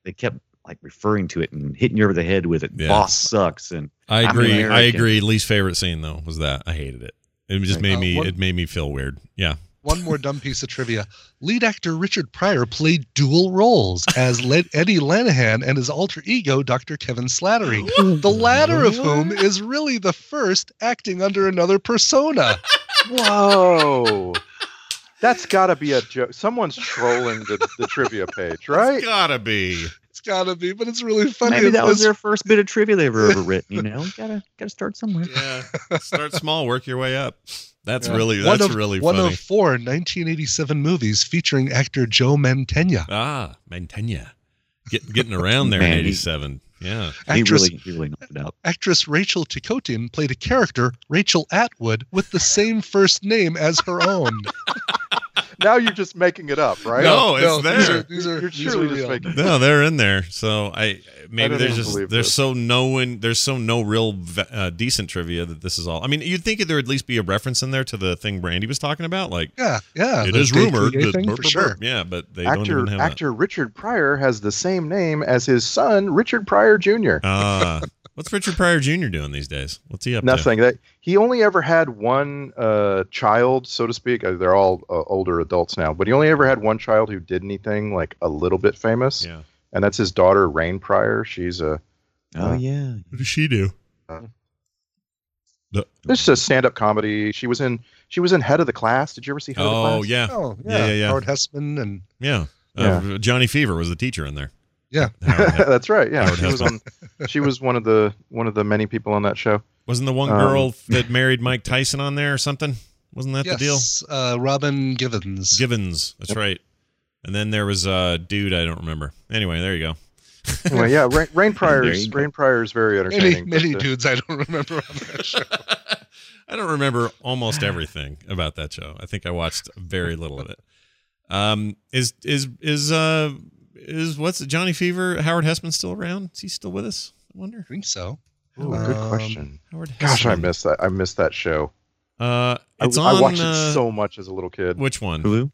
like referring to it and hitting you over the head with it. Yeah. Boss sucks. And I I'm agree. I American. agree. Least favorite scene though was that. I hated it. It just made me. One- It made me feel weird. Yeah. One more dumb piece of trivia. Lead actor Richard Pryor played dual roles as Eddie Lanahan and his alter ego, Dr. Kevin Slattery, the latter of whom is really the first acting under another persona. Whoa. That's got to be a joke. Someone's trolling the trivia page, right? It's gotta be. It's got to be, but it's really funny. Maybe that was their first bit of trivia they've ever written. You know, gotta start somewhere. Yeah, start small, work your way up. That's really one funny. of 4 1987 movies featuring actor Joe Mantegna. Ah, Mantegna. Getting around there in 87. Yeah. He really knocked it out. Actress Rachel Ticotin played a character, Rachel Atwood, with the same first name as her own. Now you're just making it up, right? No, it's there. You're surely just making it up. No, they're in there. So maybe there's no real decent trivia that this is all. I mean, you'd think there would at least be a reference in there to the thing Brandy was talking about, like it is rumored that for sure. Yeah, but they don't even have actor Richard Pryor has the same name as his son, Richard Pryor Jr. What's Richard Pryor Jr. doing these days? What's he up to? Nothing. He only ever had one child, so to speak. They're all older adults now, but he only ever had one child who did anything like a little bit famous. Yeah, and that's his daughter, Rain Pryor. She's a what does she do? This is a stand-up comedy. She was in Head of the Class. Did you ever see Head of the Class? Yeah. Howard Hessman and Johnny Fever was the teacher in there. Yeah, that's right. Yeah, she was one of the many people on that show. Wasn't the one girl that married Mike Tyson on there or something? Wasn't that the deal? Robin Givens. Givens, that's right. And then there was a dude I don't remember. Anyway, there you go. Well, yeah, Rain Pryor is very entertaining. Many dudes I don't remember on that show. I don't remember almost everything about that show. I think I watched very little of it. Is what's Johnny Fever? Howard Hessman still around? Is he still with us? I wonder. I think so. Ooh, good question. Howard Hessman. Gosh, I missed that. I missed that show. It's I watched it so much as a little kid. Which one? Hulu.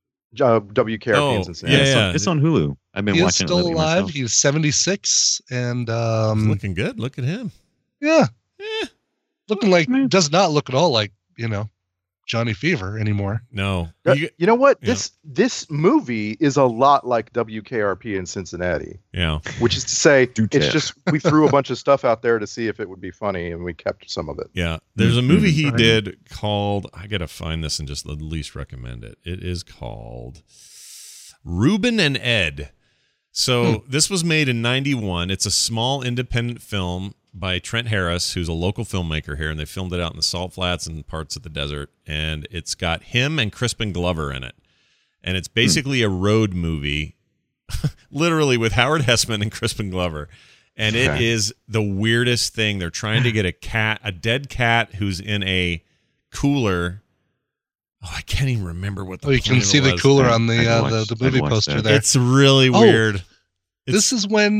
WKRP in Cincinnati. Yeah. It's on Hulu. I've been watching it. He's still alive. He's 76 and he's looking good. Look at him. Yeah. Looking like does not look at all like Johnny Fever anymore. No. You know what? Yeah. This movie is a lot like WKRP in Cincinnati. Yeah. Which is to say, it's just we threw a bunch of stuff out there to see if it would be funny, and we kept some of it. Yeah. There's a movie he did called, I got to find this and just at least recommend it. It is called Ruben and Ed. So this was made in 91. It's a small independent film by Trent Harris, who's a local filmmaker here, and they filmed it out in the Salt Flats and parts of the desert. And it's got him and Crispin Glover in it. And it's basically a road movie, literally with Howard Hessman and Crispin Glover. And it is the weirdest thing. They're trying to get a dead cat who's in a cooler. Oh, I can't even remember what the you can see the cooler on the movie poster there. It's really weird. This is when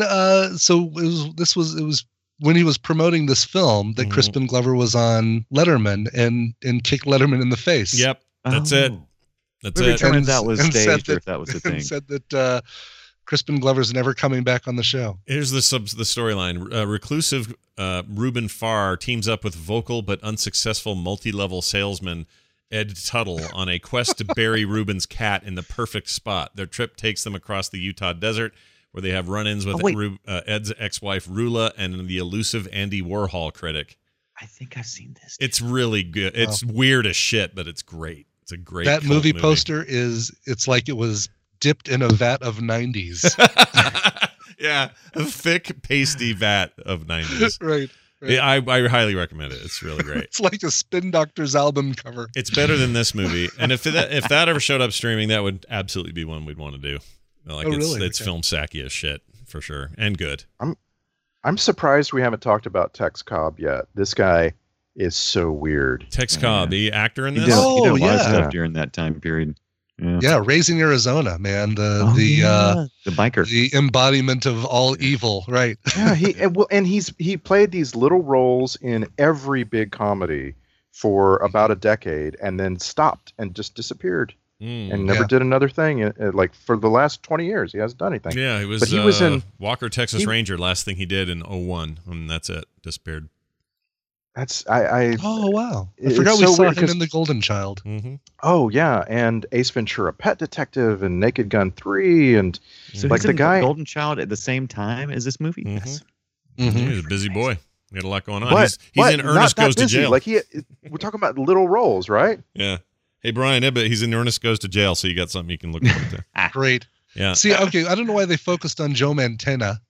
it was when he was promoting this film that Crispin Glover was on Letterman and kicked Letterman in the face. Yep, that's it. That's it. Turns out was staged, or if that was the thing. And said that Crispin Glover's never coming back on the show. Here's the storyline. Reclusive Reuben Farr teams up with vocal but unsuccessful multi-level salesman Ed Tuttle on a quest to bury Reuben's cat in the perfect spot. Their trip takes them across the Utah desert, where they have run-ins with Ed's ex-wife Rula and the elusive Andy Warhol critic. I think I've seen this. It's really good. It's weird as shit, but it's great. It's a great movie poster it's like it was dipped in a vat of 90s. Yeah, a thick, pasty vat of 90s. Right. Yeah, I highly recommend it. It's really great. It's like a Spin Doctors album cover. It's better than this movie. And if that ever showed up streaming, that would absolutely be one we'd want to do. Like it's film sacky as shit for sure, and good. I'm surprised we haven't talked about Tex Cobb yet. This guy is so weird. Tex Cobb, the actor in this. He did a lot of stuff during that time period. Yeah, Raising Arizona, man. The biker, the embodiment of all evil, right? Yeah, he played these little roles in every big comedy for about a decade, and then stopped and just disappeared. And never did another thing. Like for the last 20 years, he hasn't done anything. Yeah, he was in Walker, Texas Ranger. Last thing he did in 01, and that's it. Disappeared. That's I Oh wow! I It's forgot we so saw weird him 'cause- in The Golden Child. Mm-hmm. Oh yeah, and Ace Ventura: Pet Detective and Naked Gun 3 and So like he's the in guy. Golden Child at the same time as this movie. Yes. He's a busy boy. He had a lot going on. But, He's in Ernest not that Goes to busy. Jail. Like we're talking about little roles, right? Yeah. Hey, Brian Ibbett, he's in Ernest Goes to Jail, so you got something you can look forward to. Great. Yeah. See, okay, I don't know why they focused on Joe Mantegna,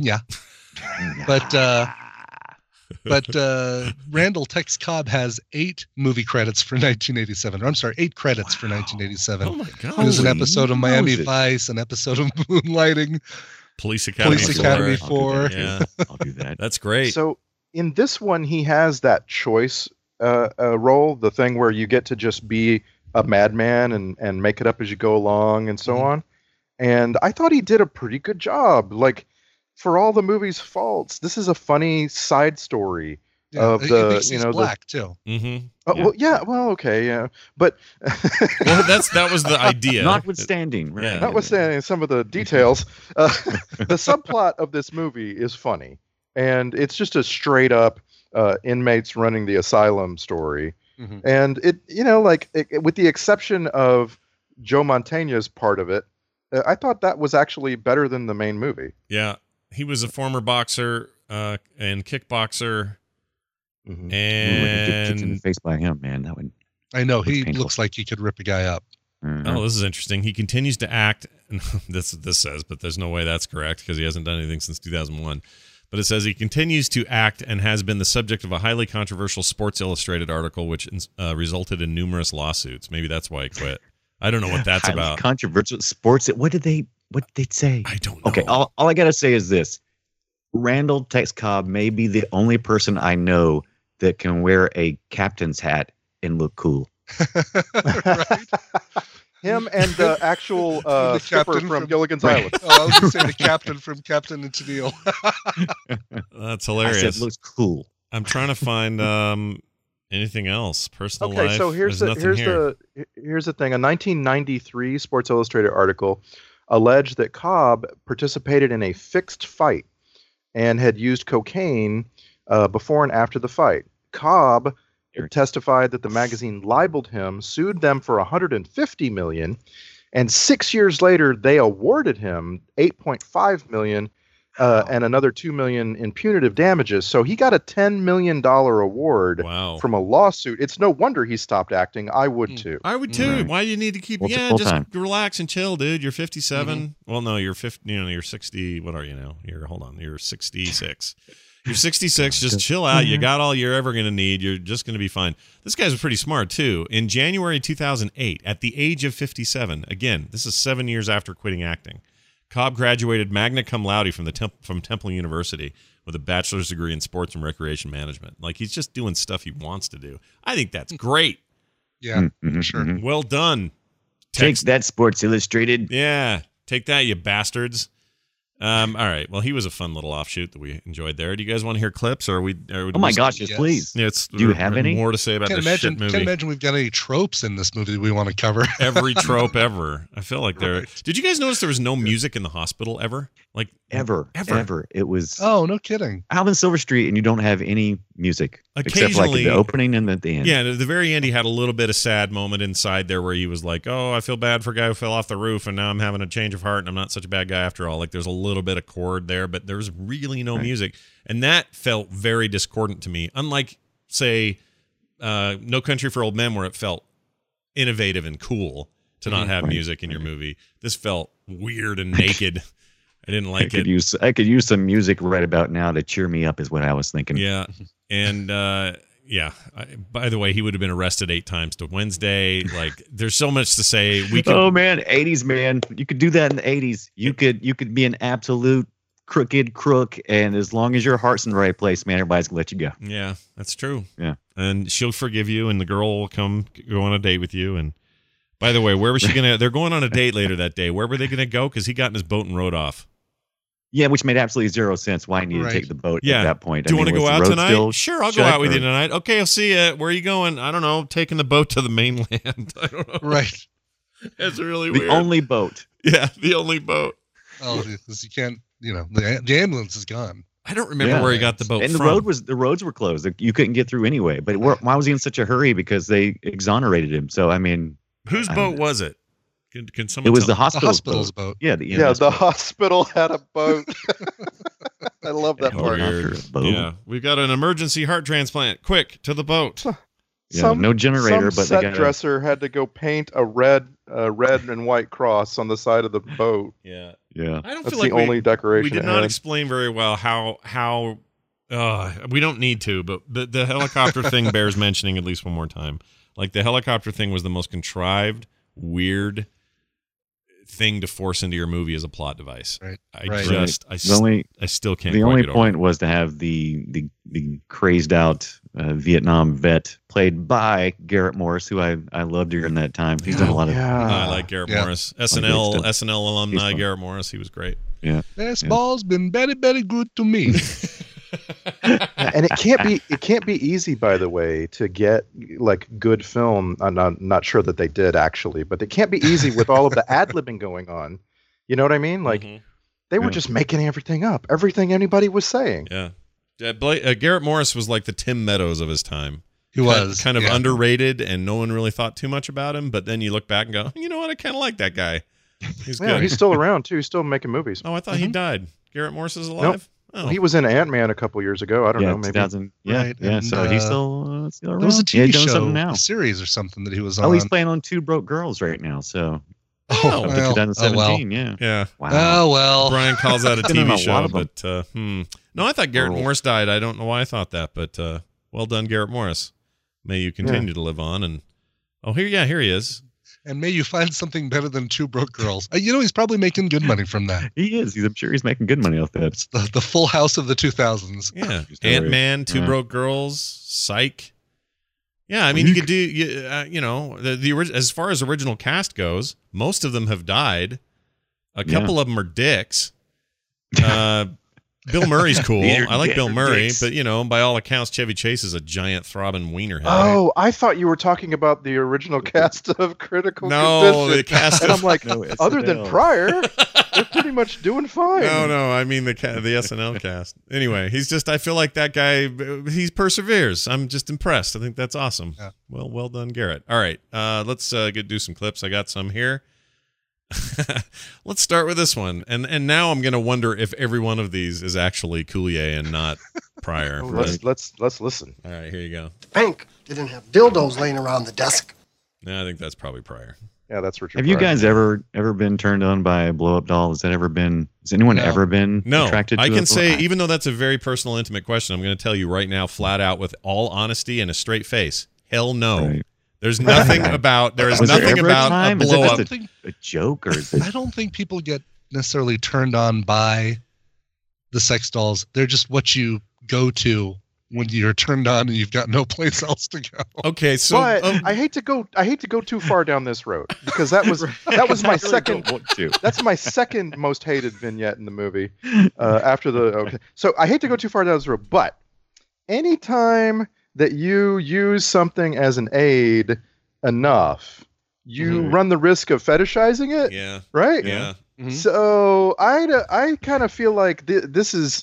but Randall Tex Cobb has 8 movie credits for 1987. Or I'm sorry, 8 credits for 1987. Oh my God. There's an Holy episode of Miami Moses. Vice, an episode of Moonlighting, Police Academy. Police Academy 4. Yeah. I'll do that. That's great. So in this one, he has that choice role, the thing where you get to just be a madman and make it up as you go along and so on. And I thought he did a pretty good job. Like, for all the movie's faults, this is a funny side story of He the thinks he's black too. Mm-hmm. Well, yeah. Well, okay, yeah, but Well, that was the idea. Notwithstanding, right? Yeah. notwithstanding some of the details, the subplot of this movie is funny, and it's just a straight up inmates running the asylum story. Mhm. And with the exception of Joe Mantegna's part of it, I thought that was actually better than the main movie. Yeah. He was a former boxer and kickboxer. Mhm. Get kicked in the And face by him, man. That would. I know, Looks he painful. looks like he could rip a guy up. oh, this is interesting. He continues to act. And this says, but there's no way that's correct because he hasn't done anything since 2001. But it says he continues to act and has been the subject of a highly controversial Sports Illustrated article, which resulted in numerous lawsuits. Maybe that's why he quit. I don't know what that's Highly about. Controversial sports. What did they say? I don't know. Okay, all I gotta say is this: Randall Tex Cobb may be the only person I know that can wear a captain's hat and look cool. Him and the actual The skipper captain from Gilligan's Right. Island. Oh, I was going to say the captain from Captain and Tennille. That's I hilarious. said looks cool. I'm trying to find anything else. Personal Okay, life. so here's There's nothing here. here's the thing. A 1993 Sports Illustrated article alleged that Cobb participated in a fixed fight and had used cocaine before and after the fight. Cobb testified that the magazine libeled him, sued them for $150 million, and 6 years later they awarded him $8.5 million and another $2 million in punitive damages. So he got a $10 million award from a lawsuit. It's no wonder he stopped acting. I would too. I would too. Why do you need to keep? Well, it's Yeah, full just time. relax and chill, dude. You're 57. Well, no, you're 50. You're 60. What are you now? You're 66. You're 66. Just chill out. You got all you're ever gonna need. You're just gonna be fine. This guy's pretty smart too. In January 2008, at the age of 57, again, this is 7 years after quitting acting, Cobb graduated magna cum laude from from Temple University with a bachelor's degree in sports and recreation management. Like, he's just doing stuff he wants to do. I think that's great. Yeah, Mhm, sure. mhm. Well done. Take that, Sports Illustrated. Yeah, take that, you bastards. All right. Well, he was a fun little offshoot that we enjoyed there. Do you guys want to hear clips, or are we? Oh my gosh, yes, please. Yeah, it's, Do you have any? more to say about Can't this imagine, shit movie? can't imagine we've got any tropes in this movie that we want to cover. Every trope ever. I feel like there. Right. Did you guys notice there was no music in the hospital ever? Like Ever. It was Oh, no kidding. Alvin Silverstreet, and you don't have any music except like Occasionally- the opening and at the end. Yeah, at the very end, he had a little bit of sad moment inside there where he was like, "Oh, I feel bad for a guy who fell off the roof, and now I'm having a change of heart, and I'm not such a bad guy after all." Like, there's a little bit of chord there, but there's really no music, and that felt very discordant to me. Unlike, say, No Country for Old Men, where it felt innovative and cool to not have music in your movie. This felt weird and naked. I didn't like it. I could use some music right about now to cheer me up, is what I was thinking. Yeah. And yeah. By the way, he would have been arrested 8 times to Wednesday. Like, there's so much to say. We could. Oh man, 80s man, you could do that in the 80s. You could be an absolute crooked crook, and as long as your heart's in the right place, man, everybody's gonna let you go. Yeah, that's true. Yeah. And she'll forgive you, and the girl will go on a date with you. And by the way, where was she gonna? They're going on a date later that day. Where were they gonna go? Because he got in his boat and rode off. Yeah, which made absolutely zero sense. Why need to take the boat Yeah. at that point? Do you want to was go the out road tonight? still Sure, I'll go shut, out with or- you tonight. Okay, I'll see you. Where are you going? I don't know. Taking the boat to the mainland. I don't know. Right. That's really The weird. only boat. Yeah, the only boat. Oh, because you can't, the ambulance is gone. I don't remember where he got the boat and from. the roads were closed. You couldn't get through anyway. But why was he in such a hurry? Because they exonerated him. So I mean, whose boat was it? Can someone? It was tell the hospital's boat. Yeah, the hospital had a boat. I love that part. Yeah, we've got an emergency heart transplant. Quick to the boat. No generator, but set dresser had to go paint a red and white cross on the side of the boat. Yeah. Yeah. I don't That's feel like the only decoration. We did not explain very well how we don't need to, but the helicopter thing bears mentioning at least one more time. Like the helicopter thing was the most contrived, weird thing to force into your movie as a plot device. Right. I still can't. The only get point over. was to have the crazed out Vietnam vet played by Garrett Morris, who I loved during that time. He's done a lot of. I like Garrett Morris. SNL alumni Garrett Morris. He was great. Yeah. Baseball's been very, very good to me. And it can't be easy, by the way, to get like good film. I'm not sure that they did actually, but it can't be easy with all of the ad-libbing going on. You know what I mean? Like they were just making everything up, everything anybody was saying. Yeah. Garrett Morris was like the Tim Meadows of his time. He was kind of underrated, and no one really thought too much about him. But then you look back and go, you know what? I kind of like that guy. He's good. He's still around too. He's still making movies. Oh, I thought he died. Garrett Morris is alive. Nope. Oh. He was in Ant-Man a couple years ago. I don't know, maybe. 2000. Right. Yeah. So he's still around. There was a TV doing show, something now. a series or something that he was on. Oh, he's playing on Two Broke Girls right now. So. Oh, up to 2017. Yeah. Wow. Oh well. Brian calls that a TV show, of them. but no, I thought Garrett Morris died. I don't know why I thought that, but well done, Garrett Morris. May you continue to live on. And here he is. And may you find something better than Two Broke Girls. He's probably making good money from that. He is. I'm sure he's making good money off that. It's the Full House of the 2000s. Yeah. Ant-Man, Two Broke Girls, Psych. Yeah, I mean, you could do, as far as original cast goes, most of them have died. A couple of them are dicks. Bill Murray's cool. I like Bill Murray, but by all accounts, Chevy Chase is a giant throbbing wiener head. Oh, I thought you were talking about the original cast of Critical Condition. No, the cast. And I'm like, other than Pryor, they're pretty much doing fine. No, I mean the SNL cast. Anyway, I feel like that guy, he perseveres. I'm just impressed. I think that's awesome. Yeah. Well done, Garrett. All right, let's do some clips. I got some here. Let's start with this one, and now I'm gonna wonder if every one of these is actually Coulier and not Pryor. Let's listen. All right, here you go. Bank didn't have dildos laying around the desk. No, I think that's probably Pryor. Yeah, that's Richard. Have you guys ever been turned on by a blow up doll? Has anyone ever been attracted to I can a say, even though that's a very personal, intimate question, I'm going to tell you right now, flat out, with all honesty and a straight face, hell no. Right. There's nothing about a blow up. A joke, or is it? I don't think people get necessarily turned on by the sex dolls. They're just what you go to when you're turned on and you've got no place else to go. Okay, so but I hate to go too far down this road, because that was my second. That's my second most hated vignette in the movie. After the so I hate to go too far down this road, but anytime that you use something as an aid enough, you run the risk of fetishizing it. Yeah. Right. Yeah. Mm-hmm. So I kind of feel like this is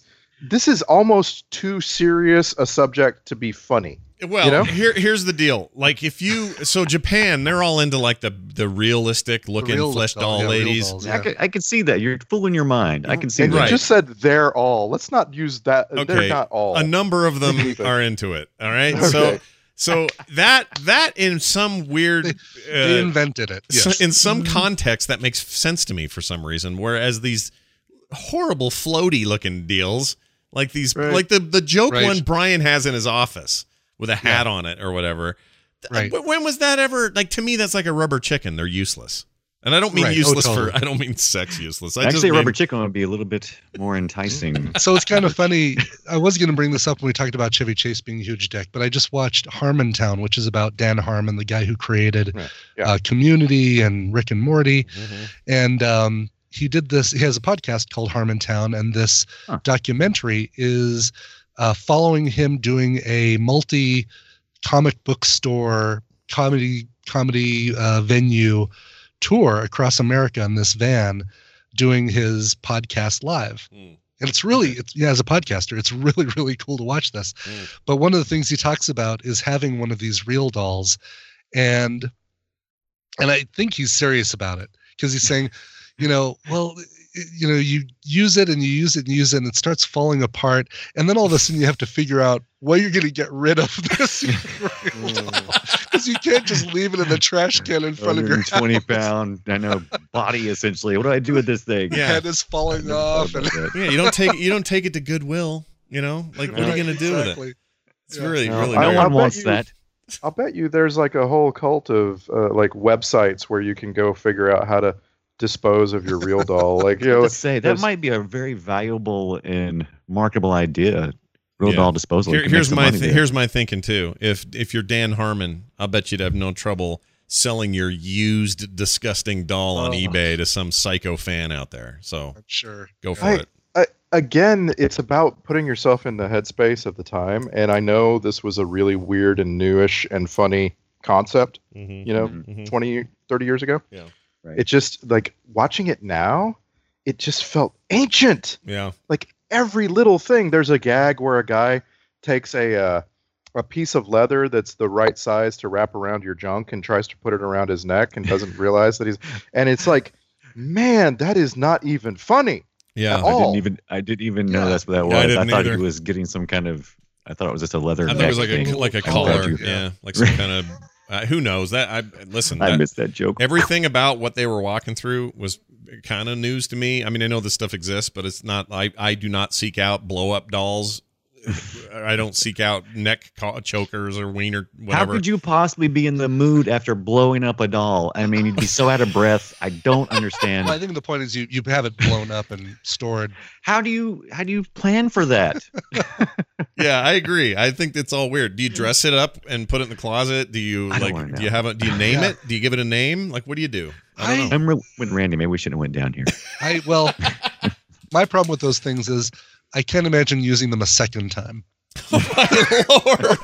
almost too serious a subject to be funny. Well, here's the deal. Like Japan, they're all into like the realistic looking flesh doll ladies. Dolls, I can see that. You're fooling your mind. I can see and that. You just said they're all. Let's not use that. Okay. They're not all. A number of them are into it. All right. Okay. So that in some weird they invented it. Yes. In some context that makes sense to me for some reason. Whereas these horrible floaty looking deals, like these, like the joke one Brian has in his office with a hat on it or whatever. Right. When was that ever? Like, to me, that's like a rubber chicken. They're useless. And I don't mean useless I don't mean sex useless. Actually, rubber chicken would be a little bit more enticing. So it's kind of funny. I was going to bring this up when we talked about Chevy Chase being a huge dick, but I just watched Harmontown, which is about Dan Harmon, the guy who created Community and Rick and Morty. Mm-hmm. And he did this. He has a podcast called Harmontown, and this documentary is following him doing a multi-comic book store comedy venue tour across America in this van, doing his podcast live. And it's really, as a podcaster, it's really, really cool to watch this. But one of the things he talks about is having one of these real dolls. And I think he's serious about it because he's saying, you use it and you use it and use it and it starts falling apart. And then all of a sudden you have to figure out where you're going to get rid of this real doll. Because you can't just leave it in the trash can in front of your 20-pound, body essentially. What do I do with this thing? Yeah. Head is falling off. And you don't take it to Goodwill. Like what are you going to do with it? It's really no one wants that. I'll bet you there's like a whole cult of like websites where you can go figure out how to dispose of your real doll. Like that might be a very valuable and marketable idea. Real doll disposal. Here's my thinking too. If you're Dan Harmon, I'll bet you'd have no trouble selling your used disgusting doll on eBay to some psycho fan out there. So I'm sure. Go for it. Again, it's about putting yourself in the headspace of the time. And I know this was a really weird and newish and funny concept, 20, 30 years ago. Yeah. Right. It just like watching it now, it just felt ancient. Yeah. Like every little thing. There's a gag where a guy takes a piece of leather that's the right size to wrap around your junk and tries to put it around his neck and doesn't realize that and it's like, man, that is not even funny. Yeah. I didn't even know that's what that was. I thought he was getting some kind of, I thought it was just a leather. I thought it was like a collar. Yeah. Like some kind of, who knows that? I missed that joke. Everything about what they were walking through was kind of news to me. I mean, I know this stuff exists, but it's not. I do not seek out blow up dolls. I don't seek out neck chokers or wiener. Whatever. How could you possibly be in the mood after blowing up a doll? I mean, you'd be so out of breath. I don't understand. Well, I think the point is you have it blown up and stored. How do you plan for that? Yeah, I agree. I think it's all weird. Do you dress it up and put it in the closet? Do you do you name it? Do you give it a name? Like, what do you do? I don't know. I'm with Randy. Maybe we shouldn't have went down here. My problem with those things is I can't imagine using them a second time. Oh, my Lord.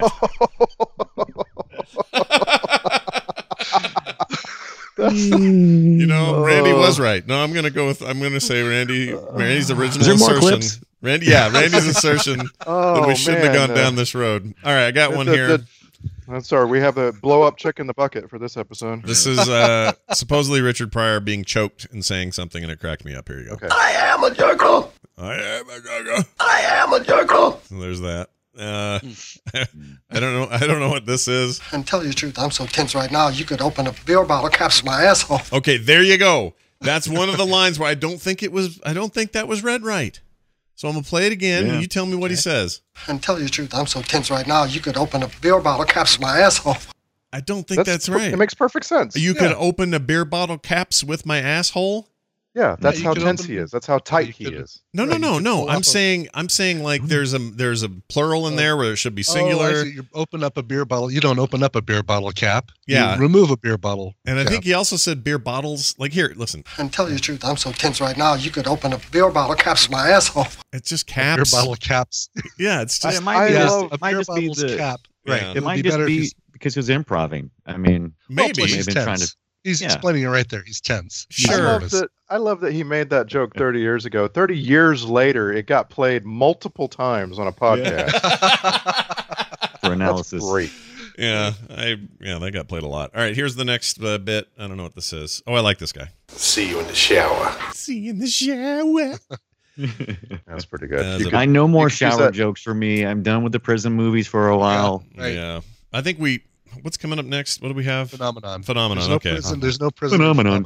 Randy was right. No, I'm going to say Randy's original assertion. Randy's assertion that we shouldn't have gone down this road. All right, I got one here. I'm sorry, we have a blow up chick in the bucket for this episode. This is supposedly Richard Pryor being choked and saying something, and it cracked me up. Here you go. Okay. I am a jerkle. I am a jerkle. I am a jerkle. So there's that. I don't know what this is. And tell you the truth, I'm so tense right now, you could open a beer bottle caps in my asshole. Okay, there you go. That's one of the lines where I don't think that was read right. So I'm going to play it again, and you tell me what he says. And tell you the truth, I'm so tense right now, you could open a beer bottle caps in my asshole. I don't think that's right. It makes perfect sense. You could open a beer bottle caps with my asshole? Yeah, that's how tense he is. That's how tight he is. No. I'm saying like there's a plural in there where it should be singular. Oh, you open up a beer bottle. You don't open up a beer bottle cap. Yeah. You remove a beer bottle. And I think he also said beer bottles. Like, here, listen. And tell you the truth, I'm so tense right now, you could open a beer bottle caps in my asshole. It's just caps. Beer bottle caps. Yeah, it's just it might just be the cap. Right. Yeah. It might just be because he was improvising. I mean, maybe he's tense. He's explaining it right there. He's tense. Sure. I love that he made that joke 30 years ago. 30 years later, it got played multiple times on a podcast. For analysis. That's great. Yeah, that got played a lot. All right, here's the next bit. I don't know what this is. Oh, I like this guy. See you in the shower. See you in the shower. That's pretty good. I no more shower jokes for me. I'm done with the prison movies for a while. Yeah. I think what's coming up next? What do we have? Phenomenon. Okay. There's no prison. Phenomenon.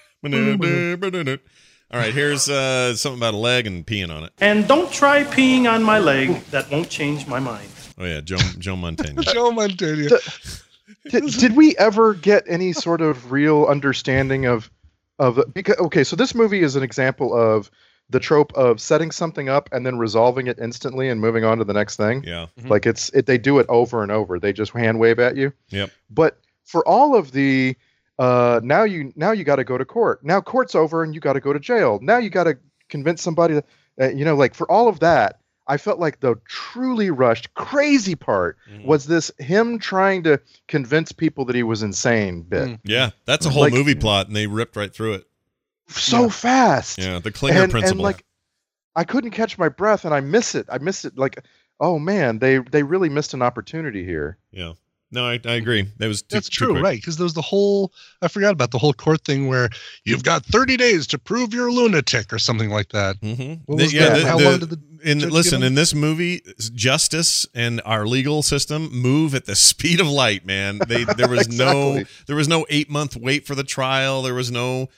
All right, here's something about a leg and peeing on it. And don't try peeing on my leg. That won't change my mind. Oh, yeah, Joe Montana. Joe Montana. Did we ever get any sort of real understanding of because okay, so this movie is an example of the trope of setting something up and then resolving it instantly and moving on to the next thing. Yeah. Mm-hmm. Like they do it over and over. They just hand wave at you. Yep. But for all of the now you got to go to court. Now court's over and you got to go to jail. Now you got to convince somebody like for all of that, I felt like the truly rushed crazy part was this him trying to convince people that he was insane bit. Yeah, that's a whole movie plot and they ripped right through it. So fast. Yeah, the Klinger principle. And like I couldn't catch my breath, and I miss it. Like, oh man, they really missed an opportunity here. Yeah. No, I agree. That's true, right? Because there was the whole, I forgot about the whole court thing where you've got 30 days to prove you're a lunatic or something like that. Mm-hmm. What was that? How long did the listen, in this movie, justice and our legal system move at the speed of light, man. There was Exactly. no 8-month wait for the trial. There was no,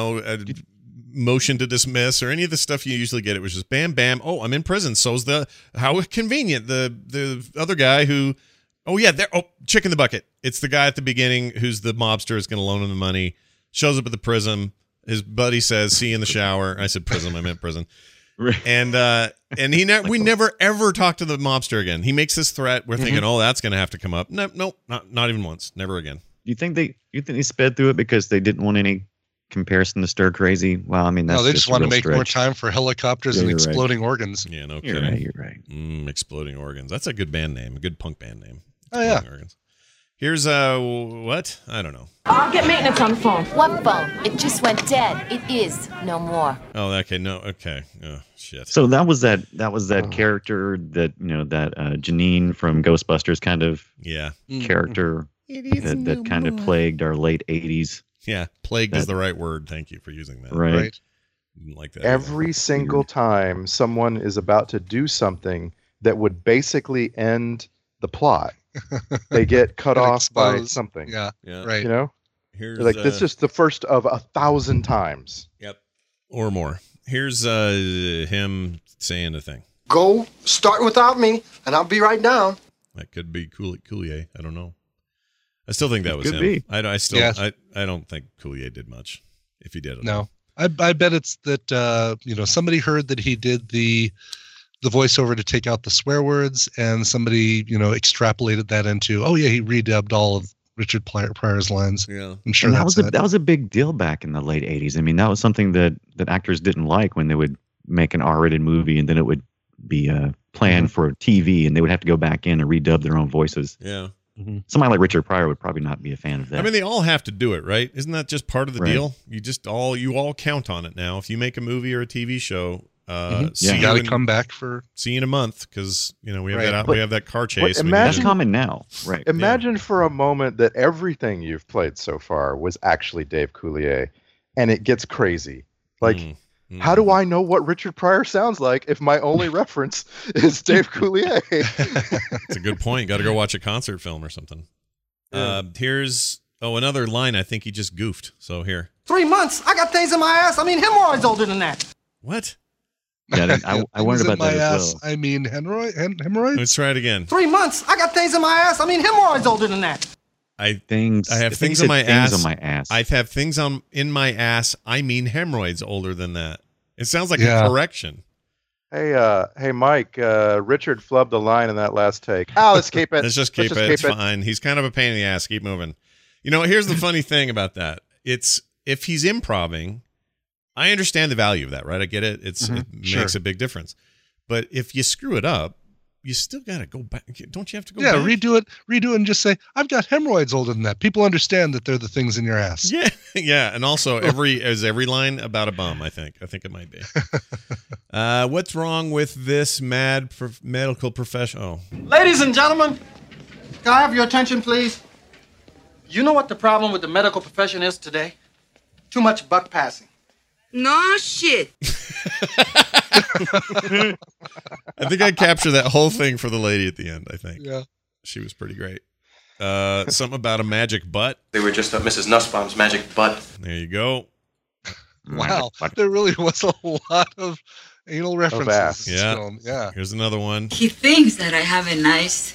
motion to dismiss or any of the stuff you usually get. It was just bam, bam. Oh, I'm in prison. How convenient. The other guy who, chick in the bucket. It's the guy at the beginning who's the mobster is going to loan him the money. Shows up at the prison. His buddy says, "See you in the shower." I said prison. I meant prison. And we never ever talk to the mobster again. He makes this threat. We're thinking, oh, that's going to have to come up. Nope, not even once. Never again. You think they sped through it because they didn't want any comparison to stir crazy? Well, I mean, that's they just want to make more stretch. time for helicopters and exploding organs. Yeah, no You're kidding. right. You're right. Exploding organs. That's a good band name. A good punk band name. Oh yeah. Organs. Here's what? I don't know. I'll get maintenance on the phone. What phone? It just went dead. It is no more. Oh, okay. No. Okay. Oh, shit. So that was that character that that Janine from Ghostbusters kind of character that kind of plagued our late 80s. Yeah, plagued is the right word. Thank you for using that. Right. Didn't like that. Every single time someone is about to do something that would basically end the plot, they get cut off by something. Yeah. Right. Here's that's just the first of 1,000 times. Yep. Or more. Here's him saying a thing. Go start without me, and I'll be right down. That could be Coulier. I don't know. I still think that was could him. be. I still. Yes. I don't think Coulier did much. If he did, at all. No. I bet it's that somebody heard that he did the voiceover to take out the swear words, and somebody extrapolated that into he redubbed all of Richard Pryor's lines. Yeah, I'm sure And that was a big deal back in the late 80s. I mean, that was something that actors didn't like when they would make an R-rated movie and then it would be planned for TV and they would have to go back in and redub their own voices. Yeah. Mm-hmm. Somebody like Richard Pryor would probably not be a fan of that. I mean, they all have to do it, right? Isn't that just part of the Right. deal? You all count on it now. If you make a movie or a TV show, you got to come back for see you in a month because we have Right. that we have that car chase. But we imagine- need That's to- common now, right? Imagine for a moment that everything you've played so far was actually Dave Coulier, and it gets crazy. Like, how do I know what Richard Pryor sounds like if my only reference is Dave Coulier? It's a good point. Got to go watch a concert film or something. Here's another line. I think he just goofed. So here. 3 months. I got things in my ass. I mean, hemorrhoids older than that. What? Yeah, I wondered Things in about my that ass, as well. I mean, hemorrhoids. Let's try it again. 3 months. I got things in my ass. I mean, hemorrhoids older than that. I have have things things on my ass. on my ass. I have things in my ass. I mean hemorrhoids older than that. It sounds like Yeah. a correction. Hey, Mike. Richard flubbed the line in that last take. Let's keep it. Let's just keep it. It's fine. He's kind of a pain in the ass. Keep moving. Here's the funny thing about that. It's if he's improving, I understand the value of that, right? I get it. It makes a big difference. But if you screw it up, you still got to go back. Don't you have to go back? redo it and just say, I've got hemorrhoids older than that. People understand that they're the things in your ass. Yeah, yeah. And also, every line about a bum, I think it might be. What's wrong with this medical professional? Oh, Ladies and gentlemen, can I have your attention, please? You know what the problem with the medical profession is today? Too much buck passing. No shit. I think I captured that whole thing for the lady at the end. I think. Yeah. She was pretty great. Something about a magic butt. They were just Mrs. Nussbaum's magic butt. There you go. Wow, there really was a lot of anal references. ass. in this Yeah. film. Yeah. Here's another one. He thinks that I have a nice,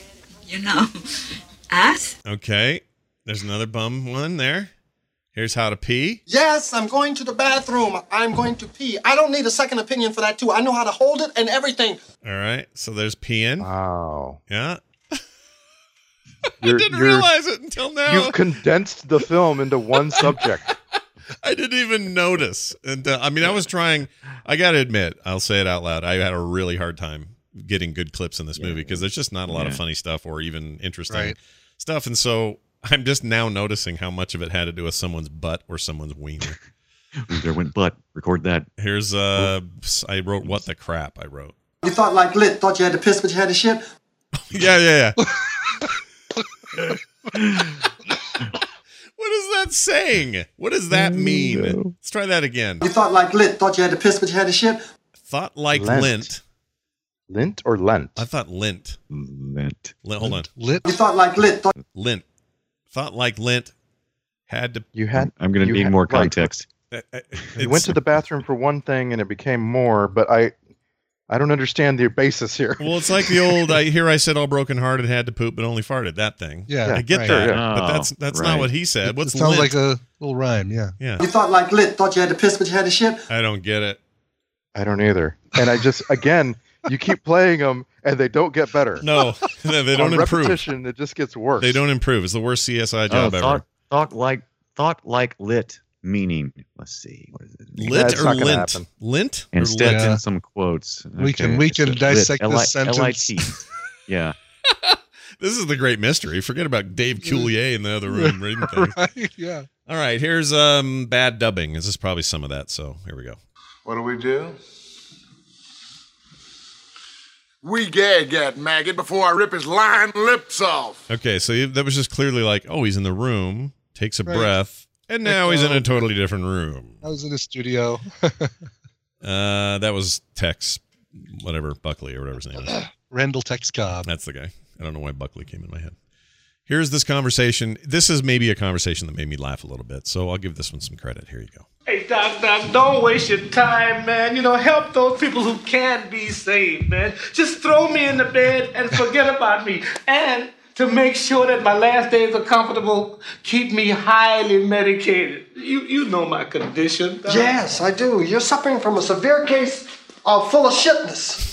ass. Okay. There's another bum one there. Here's how to pee. Yes, I'm going to the bathroom. I'm going to pee. I don't need a second opinion for that, too. I know how to hold it and everything. All right. So there's peeing. Wow. Yeah. I You're- didn't you're- realize it until now. You've condensed the film into one subject. I didn't even notice. And I was trying. I got to admit, I'll say it out loud. I had a really hard time getting good clips in this movie because there's just not a lot of funny stuff or even interesting stuff. And so I'm just now noticing how much of it had to do with someone's butt or someone's wiener. Ooh, there went butt. Record that. Here's I wrote what the crap I wrote. You thought like lit, thought you had to piss, but you had to shit? Yeah. What is that saying? What does that mean? Let's try that again. You thought like lit, thought you had to piss, but you had to shit? Thought like lint. Lint or lent? I thought lint. Hold on. Lit. You thought like lit. Lint. Thought like lint. Had to. You had. I'm going to need more context. You went to the bathroom for one thing and it became more, but I don't understand the basis here. Well, it's like the old I said all broken-hearted, had to poop, but only farted. That thing. Yeah, I get right. that, Yeah. but that's not what he said. What's it sounds lint? like a little rhyme, yeah. Yeah. You thought like lit, thought you had to piss, but you had to shit? I don't get it. I don't either. And I just, again, you keep playing them and they don't get better. No, they don't On improve. repetition, it just gets worse. They don't improve. It's the worst CSI job ever. Thought like lit meaning. Let's see. What is it? Lit That's or not gonna lint? happen. Lint? And or stepped lint? in some quotes. We can dissect this sentence. L-I-T. Yeah. This is the great mystery. Forget about Dave Coulier in the other room reading things. Right, yeah. All right, here's bad dubbing. This is probably some of that, so here we go. What do? We gag that maggot before I rip his lying lips off. Okay, so that was just clearly like, oh, he's in the room, takes a Right. breath, and now he's in a totally different room. I was in a studio. That was Tex, whatever, Buckley or whatever his name is. Randall Tex Cobb. That's the guy. I don't know why Buckley came in my head. Here's this conversation. This is maybe a conversation that made me laugh a little bit, so I'll give this one some credit. Here you go. Hey, Doc, don't waste your time, man. Help those people who can't be saved, man. Just throw me in the bed and forget about me. And to make sure that my last days are comfortable, keep me highly medicated. You know my condition, Doc. Yes, I do. You're suffering from a severe case of full of shitness.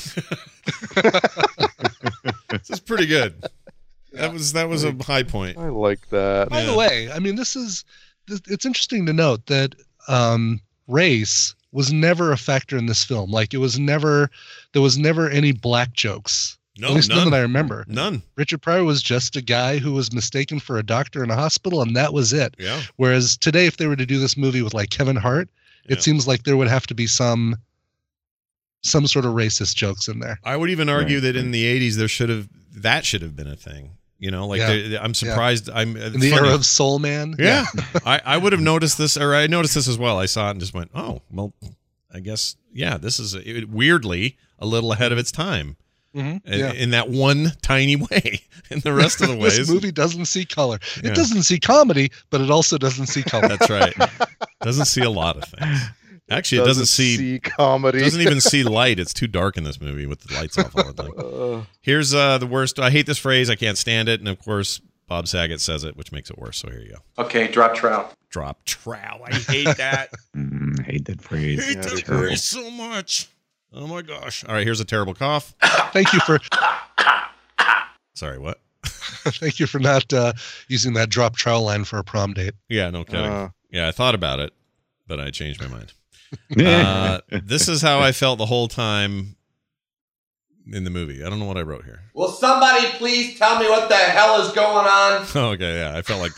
This is pretty good. That was a high point. I like that. By the way, I mean, it's interesting to note that race was never a factor in this film. Like, there was never any black jokes. No, At least none that I remember. None. Richard Pryor was just a guy who was mistaken for a doctor in a hospital, and that was it. Yeah. Whereas today, if they were to do this movie with like Kevin Hart, it seems like there would have to be some sort of racist jokes in there. I would even argue that in the 80s that should have been a thing. I'm surprised. I'm in the era of Soul Man. Yeah. I would have noticed this, or I noticed this as well. I saw it and just went, oh, well, I guess, this is weirdly a little ahead of its time. Mm-hmm. In that one tiny way. In the rest of the ways, this movie doesn't see color. It doesn't see comedy, but it also doesn't see color. That's right. Doesn't see a lot of things. Actually, it doesn't see comedy. Doesn't even see light. It's too dark in this movie with the lights off all the time. Here's the worst. I hate this phrase. I can't stand it. And of course, Bob Saget says it, which makes it worse. So here you go. Okay, drop trowel. Drop trowel. I hate that. Hate that phrase. Hate that phrase so much. Oh my gosh. All right, here's a terrible cough. Thank you for. Sorry, what? Thank you for not using that drop trowel line for a prom date. Yeah, no kidding. Yeah, I thought about it, but I changed my mind. This is how I felt the whole time in the movie. I don't know what I wrote here. Will somebody please tell me what the hell is going on? Okay, yeah, I felt like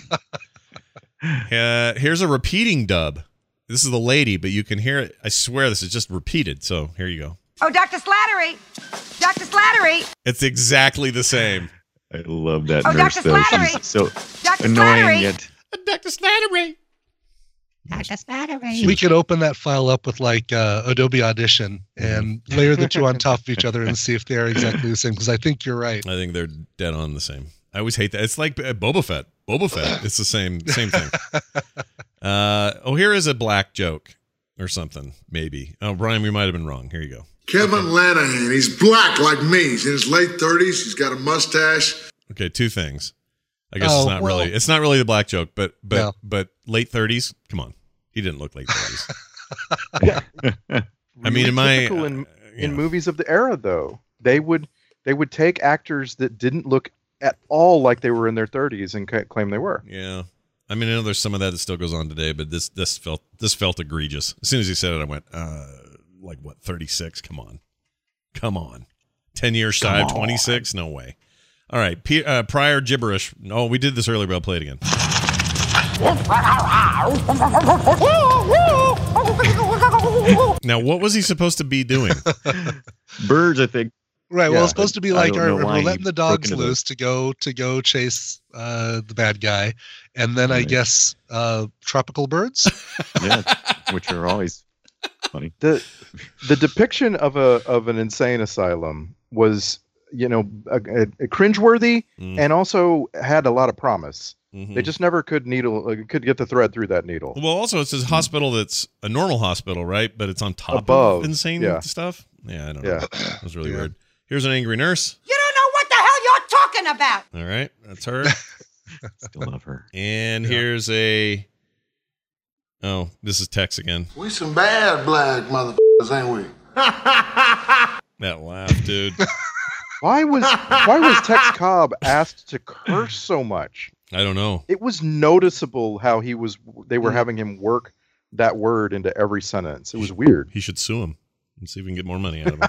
that. Here's a repeating dub. This is the lady, but you can hear it. I swear this is just repeated. So here you go. Oh, Dr. Slattery. Dr. Slattery. It's exactly the same. I love that Oh, nurse, Dr. though. Slattery. She's so Dr. annoying Slattery. yet. Dr. Slattery. Dr. Slattery. We could open that file up with like Adobe Audition and layer the two on top of each other and see if they are exactly the same. Because I think you're right. I think they're dead on the same. I always hate that. It's like Boba Fett. Boba Fett. It's the same thing. Here is a black joke or something. Maybe. Oh, Brian, we might have been wrong. Here you go. Kevin Lanahan, he's black like me. He's in his late 30s. He's got a mustache. Okay, two things. I guess it's not really the black joke, but late 30s. Come on, he didn't look late 30s. I mean, in movies of the era, though, they would take actors that didn't look at all like they were in their 30s and claim they were. Yeah, I mean, I know there's some of that still goes on today, but this felt egregious. As soon as he said it, I went, like what, 36? Come on, 10 years shy of 26? No way. All right, prior gibberish. We did this earlier, but I'll play it again. Now, what was he supposed to be doing? Birds, I think. Right. Well, it's supposed to be like, don't know we're why letting he the dogs broke into loose to go chase the bad guy, and then I guess tropical birds. Yeah, which are always funny. The depiction of an insane asylum was, a cringeworthy and also had a lot of promise. They just never could get the thread through that needle. Well, also it's a hospital that's a normal hospital, right? But it's on top Above, of insane stuff. Yeah, I don't know. That was really weird. Here's an angry nurse. You don't know what the hell you're talking about. All right, that's her. Still love her. And here's a. Oh, this is Tex again. We some bad black motherfuckers, ain't we? That laugh, dude. Why was Tex Cobb asked to curse so much? I don't know. It was noticeable how they were having him work that word into every sentence. It was weird. He should sue him and see if we can get more money out of him.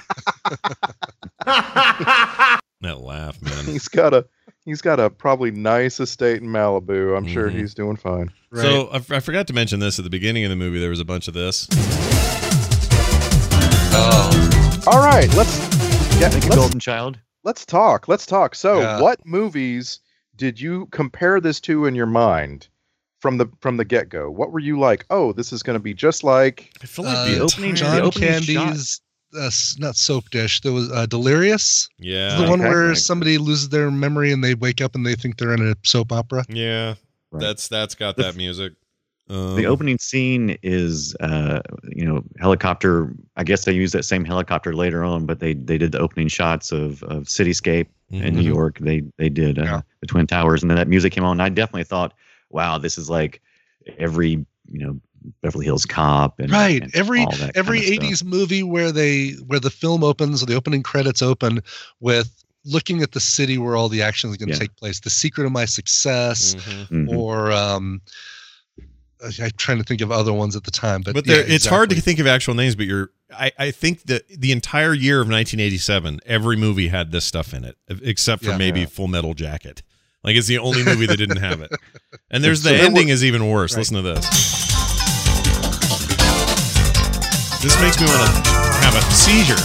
That laugh, man. He's got a probably nice estate in Malibu. I'm sure he's doing fine. Right. So I forgot to mention this at the beginning of the movie. There was a bunch of this. Oh. All right, let's Golden Child. Let's talk. So, what movies did you compare this to in your mind from the get-go? What were you like? Oh, this is going to be just like. I feel like the opening Candy's not Soap Dish. There was Delirious. Yeah, the one where somebody loses their memory and they wake up and they think they're in a soap opera. Yeah, right. That's got that music. The opening scene is, helicopter. I guess they used that same helicopter later on, but they did the opening shots of Cityscape in New York. They did the Twin Towers, and then that music came on. And I definitely thought, wow, this is like every Beverly Hills Cop and every all that every kind of 80s stuff. movie where the film opens or the opening credits open with looking at the city where all the action is going to take place. The Secret of My Success, or I'm trying to think of other ones at the time, but it's hard to think of actual names. But I think that the entire year of 1987, every movie had this stuff in it, except for maybe Full Metal Jacket. Like it's the only movie that didn't have it. And there's the ending is even worse. Right. Listen to this. This makes me want to have a seizure.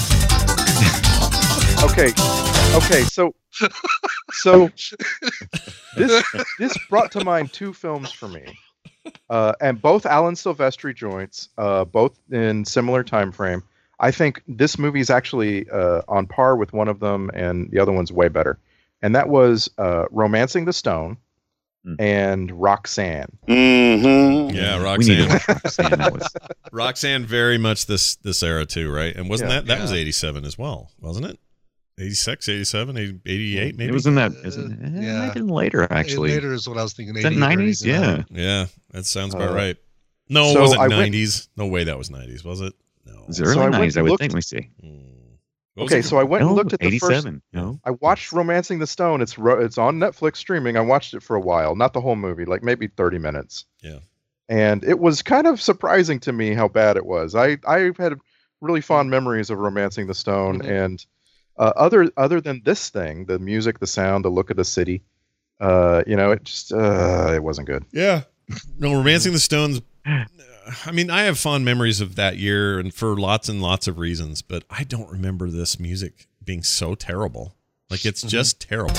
Okay, so this brought to mind two films for me, and both Alan Silvestri joints, both in similar time frame. I think this movie is actually on par with one of them, and the other one's way better. And that was Romancing the Stone and Roxanne. Mm-hmm. Yeah, Roxanne. We need to watch Roxanne. That was Roxanne, very much this era too, right? And wasn't that was 87 as well, wasn't it? 86, 87, 88, maybe? It was in that. Maybe later, actually. Later is what I was thinking. Is that 90s? Yeah. Yeah, that sounds about right. No, it wasn't 90s. No way that was 90s, was it? No. It was early 90s, I would think we see. Okay, so I went and looked at the 87. first. I watched Romancing the Stone. It's on Netflix streaming. I watched it for a while, not the whole movie, like maybe 30 minutes. Yeah. And it was kind of surprising to me how bad it was. I had really fond memories of Romancing the Stone, and other than this thing, the music, the sound, the look of the city, it just it wasn't good. Yeah. No, Romancing the Stone's. I mean, I have fond memories of that year, and for lots and lots of reasons, but I don't remember this music being so terrible. Like, it's just terrible.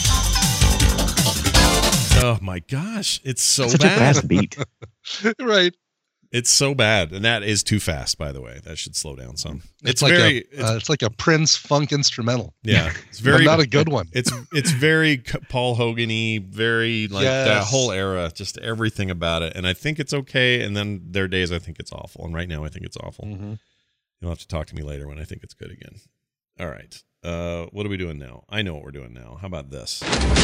Oh my gosh, it's so Such bad. a fast beat. Right. It's so bad, and that is too fast, by the way. That should slow down some. It's like a Prince funk instrumental. Yeah, it's very not a good one. It's very Paul Hogan-y, very like that whole era, just everything about it. And I think it's okay. And then there are days I think it's awful, and right now I think it's awful. You'll have to talk to me later when I think it's good again. All right, what are we doing now? I know what we're doing now. How about this?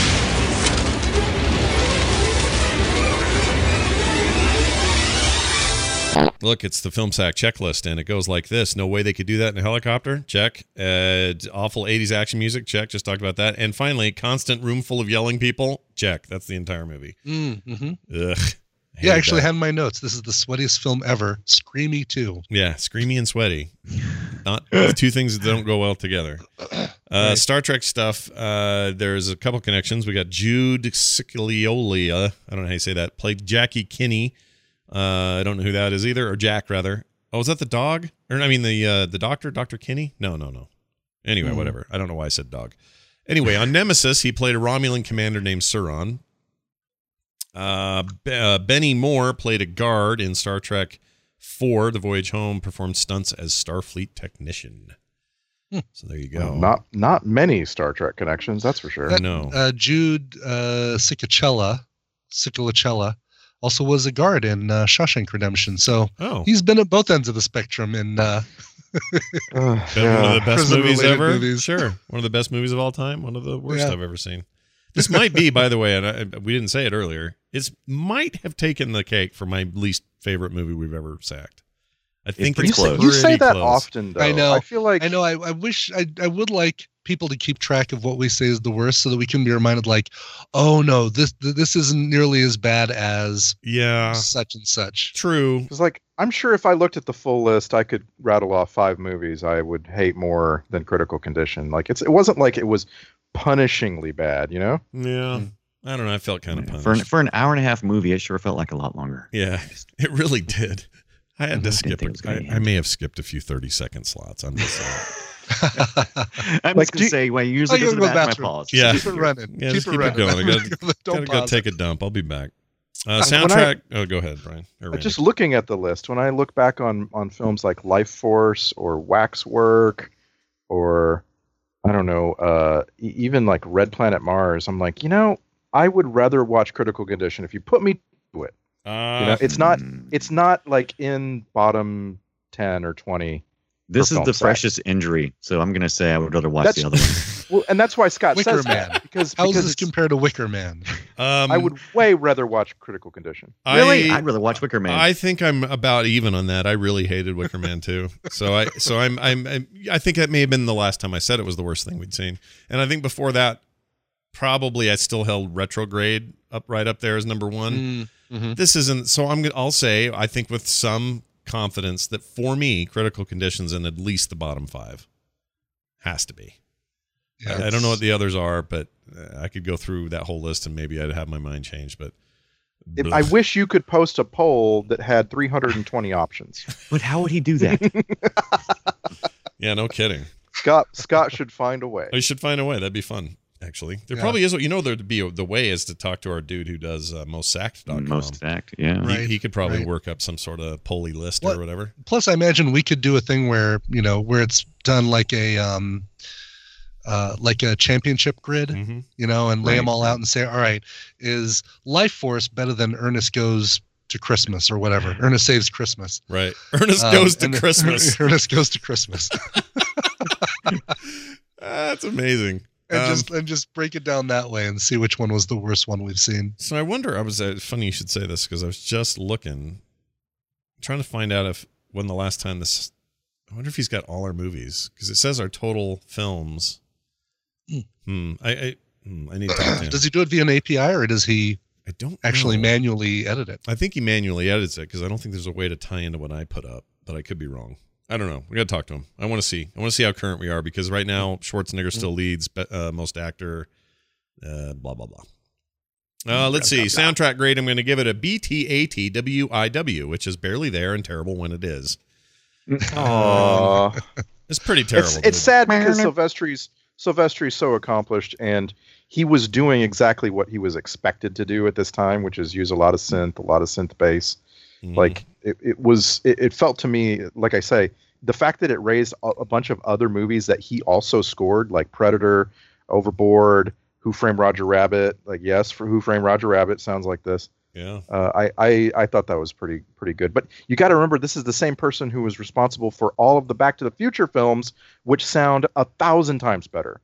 Look, it's the Film Sack checklist, and it goes like this. No way they could do that in a helicopter. Check. Awful 80s action music. Check. Just talked about that. And finally, constant room full of yelling people. Check. That's the entire movie. Ugh. Yeah, I actually had in my notes. This is the sweatiest film ever. Screamy too. Yeah, screamy and sweaty. Not two things that don't go well together. Star Trek stuff. There's a couple connections. We got Jude Ciccioli. I don't know how you say that. Played Jackie Kinney. I don't know who that is either, or Jack rather. Oh, is that the dog? Or I mean the doctor, Dr. Kinney? No. Anyway, whatever. I don't know why I said dog. Anyway, on Nemesis, he played a Romulan commander named Sauron. Benny Moore played a guard in Star Trek IV, The Voyage Home, performed stunts as Starfleet technician. So there you go. Not many Star Trek connections, that's for sure. No. Jude Ciccicella also was a guard in Shawshank Redemption. So he's been at both ends of the spectrum in One of the best movies ever. Sure. One of the best movies of all time. One of the worst I've ever seen. This might be, by the way, and we didn't say it earlier, it might have taken the cake for my least favorite movie we've ever sacked. I think it's close. You say that close. often, though. I know. I feel like I wish I would like people to keep track of what we say is the worst, so that we can be reminded, like, oh no, this isn't nearly as bad as such and such. True. Because like I'm sure if I looked at the full list, I could rattle off 5 movies I would hate more than Critical Condition. Like it wasn't like it was punishingly bad, you know? Yeah. I don't know. I felt kind of punished. For an hour and a half movie, it sure felt like a lot longer. Yeah, it really did. I had to skip it. I may have skipped a few 30-second slots. I'm just saying. I'm just going to say, well, usually goes to the bathroom. My pause. Yeah. Keep it running. Yeah, just keep it going. I gotta go take a dump. I'll be back. Soundtrack. Go ahead, Brian. Just looking at the list, when I look back on films like Life Force or Waxwork or I don't know, even like Red Planet Mars, I'm like, I would rather watch Critical Condition if you put me to it. It's not like in bottom 10 or 20. This is the freshest injury, so I'm going to say I would rather watch the other one. Well, and that's why Scott Wicker says Man. that. Because how does this compare to Wicker Man? I would way rather watch Critical Condition. Really? I'd rather watch Wicker Man. I think I'm about even on that. I really hated Wicker Man too. I think that may have been the last time I said it was the worst thing we'd seen. And I think before that, probably I still held Retrograde right up there as number 1. Mm-hmm. This isn't. So I'll say I think with some confidence that for me, Critical Condition's in at least the bottom 5. Has to be. Yeah, I don't know what the others are, but I could go through that whole list and maybe I'd have my mind changed. But I wish you could post a poll that had 320 options. But how would he do that? Yeah, no kidding. Scott should find a way. He should find a way. That'd be fun. Actually, there probably is. There'd be the way is to talk to our dude who does mostsacked.com. Most Sacked, yeah. Right. He could probably work up some sort of poly list or whatever. Plus, I imagine we could do a thing where where it's done like a championship grid, and lay them all out and say, all right, is Life Force better than Ernest Goes to Christmas or whatever? Ernest Saves Christmas. Right. Ernest Goes to Christmas. Ernest Goes to Christmas. That's amazing. And just break it down that way and see which one was the worst one we've seen. So I wonder. Funny you should say this because I was just trying to find out when the last time this. I wonder if he's got all our movies because it says our total films. I need to talk to him. Does he do it via an API or does he? I don't actually know. manually edit it. I think he manually edits it because I don't think there's a way to tie into what I put up, but I could be wrong. I don't know. We got to talk to him. I want to see how current we are because right now Schwarzenegger still leads most actor. Blah blah blah. Let's see. Soundtrack grade. I'm going to give it a BTATWIW, which is barely there and terrible when it is. Aww. It's pretty terrible. It's sad because Silvestri's so accomplished and he was doing exactly what he was expected to do at this time, which is use a lot of synth bass. Like it felt to me, like I say, the fact that it raised a bunch of other movies that he also scored, like Predator, Overboard, Who Framed Roger Rabbit. Like, yes, for Who Framed Roger Rabbit sounds like this. Yeah. I thought that was pretty good. But you got to remember, this is the same person who was responsible for all of the Back to the Future films, which sound 1,000 times better.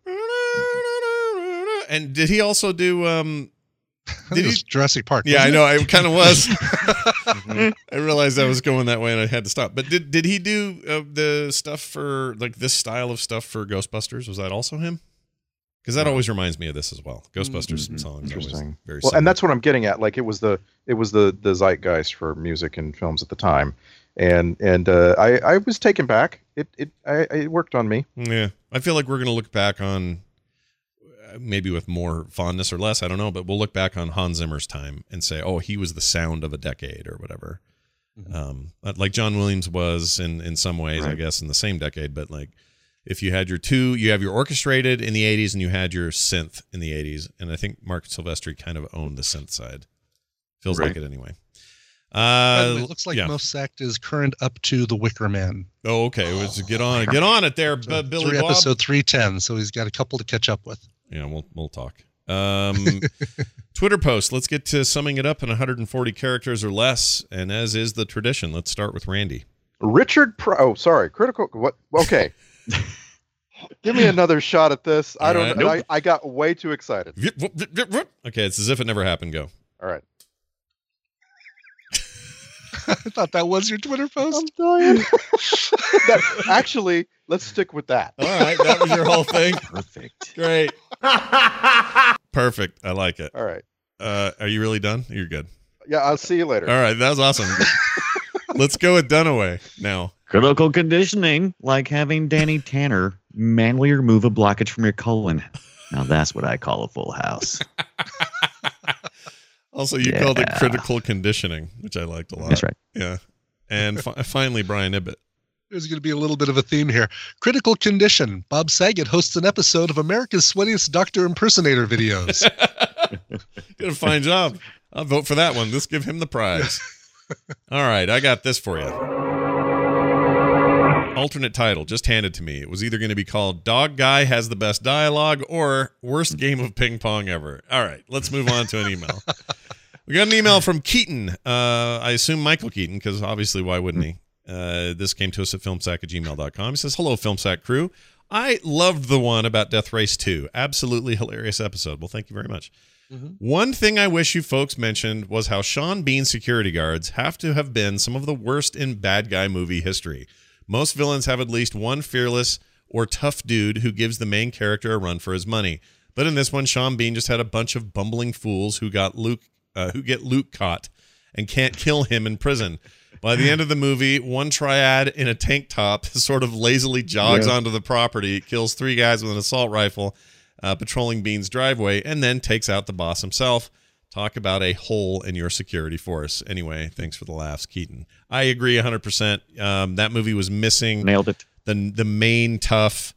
And did he also do? Did he Jurassic Park? Yeah, I know. It kind of was. I realized I was going that way, and I had to stop. But did he do the stuff for like this style of stuff for Ghostbusters? Was that also him? Because that always reminds me of this as well. Ghostbusters songs. Interesting. Very well, similar. and that's what I'm getting at. Like it was the zeitgeist for music and films at the time, and I was taken back. It worked on me. Yeah, I feel like we're gonna look back on. Maybe with more fondness or less, I don't know, but we'll look back on Hans Zimmer's time and say, oh, he was the sound of a decade or whatever. Like John Williams was in some ways, I guess, in the same decade. But like, if you had you have your orchestrated in the 80s and you had your synth in the 80s. And I think Mark Silvestri kind of owned the synth side. Feels like it anyway. It looks like most act is current up to The Wicker Man. Oh, okay. Get on it there, Billy Bob. Episode 310, so he's got a couple to catch up with. Yeah, we'll talk. Twitter post. Let's get to summing it up in 140 characters or less. And as is the tradition, let's start with Randy. Critical. What? Okay. Give me another shot at this. I don't know. I got way too excited. Okay, it's as if it never happened. Go. All right. I thought that was your Twitter post. I'm dying. Actually, let's stick with that. All right, that was your whole thing. Perfect. Great. Perfect. I like it. All right. Are you really done? You're good. Yeah, I'll see you later. All right, that was awesome. Let's go with Dunaway now. Critical conditioning, like having Danny Tanner manually remove a blockage from your colon. Now that's what I call a full house. Also, you called it critical conditioning, which I liked a lot. That's right. Yeah. And finally, Brian Ibbett. There's going to be a little bit of a theme here. Critical condition. Bob Saget hosts an episode of America's Sweatiest Doctor Impersonator videos. Did a fine job. I'll vote for that one. Let's give him the prize. All right, I got this for you. Alternate title, just handed to me. It was either going to be called Dog Guy Has the Best Dialogue or Worst Game of Ping Pong Ever. All right, let's move on to an email. We got an email from Keaton. I assume Michael Keaton, because obviously why wouldn't he? This came to us at filmsack@gmail.com. He says, hello, Filmsack crew. I loved the one about Death Race 2. Absolutely hilarious episode. Well, thank you very much. One thing I wish you folks mentioned was how Sean Bean's security guards have to have been some of the worst in bad guy movie history. Most villains have at least one fearless or tough dude who gives the main character a run for his money. But in this one, Sean Bean just had a bunch of bumbling fools who get Luke caught and can't kill him in prison. By the end of the movie, one triad in a tank top sort of lazily jogs onto the property, kills 3 guys with an assault rifle, patrolling Bean's driveway, and then takes out the boss himself. Talk about a hole in your security force. Anyway, thanks for the laughs, Keaton. I agree 100%. That movie was missing. Nailed it. The main tough,